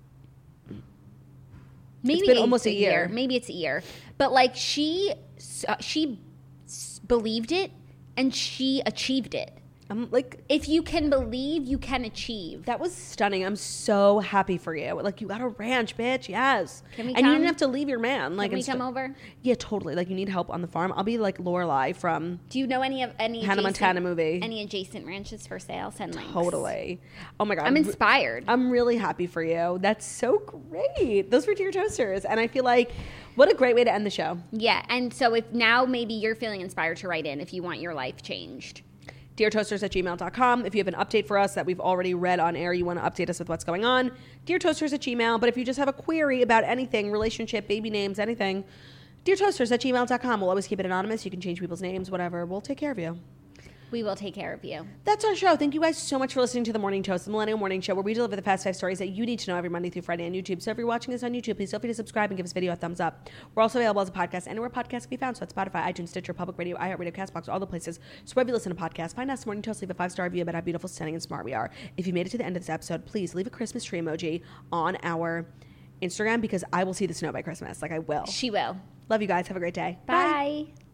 maybe been almost a year. Maybe it's a year, but like she uh, she s- believed it and she achieved it. I'm like, If you can believe, you can achieve. that was stunning. I'm so happy for you. Like, you got a ranch, bitch. Yes. Can we and you come? didn't have to leave your man. Like, Can we and stu- come over? Yeah, totally. Like, you need help on the farm. I'll be like Lorelai from Do you know any of any Hannah adjacent- Montana movie. Any adjacent ranches for sale? Send links. Totally. Oh my God. I'm re- inspired. I'm really happy for you. That's so great. Those were Dear Toasters. And I feel like, what a great way to end the show. Yeah, and so if now maybe you're feeling inspired to write in if you want your life changed. dear toasters at gmail dot com. If you have an update for us that we've already read on air, you want to update us with what's going on, dear toasters at gmail. But if you just have a query about anything, relationship, baby names, anything, dear toasters at gmail dot com. We'll always keep it anonymous. You can change people's names, whatever. We'll take care of you. We will take care of you. That's our show. Thank you guys so much for listening to The Morning Toast, the Millennial Morning Show, where we deliver the fast five stories that you need to know every Monday through Friday on YouTube. So if you're watching this on YouTube, please feel free to subscribe and give this video a thumbs up. We're also available as a podcast anywhere podcasts can be found. So it's Spotify, iTunes, Stitcher, Public Radio, iHeartRadio, CastBox, all the places. So wherever you listen to podcasts, find us Morning Toast, leave a five-star review about how beautiful, stunning, and smart we are. If you made it to the end of this episode, please leave a Christmas tree emoji on our Instagram because I will see the snow by Christmas. Like I will. She will. Love you guys. Have a great day. Bye.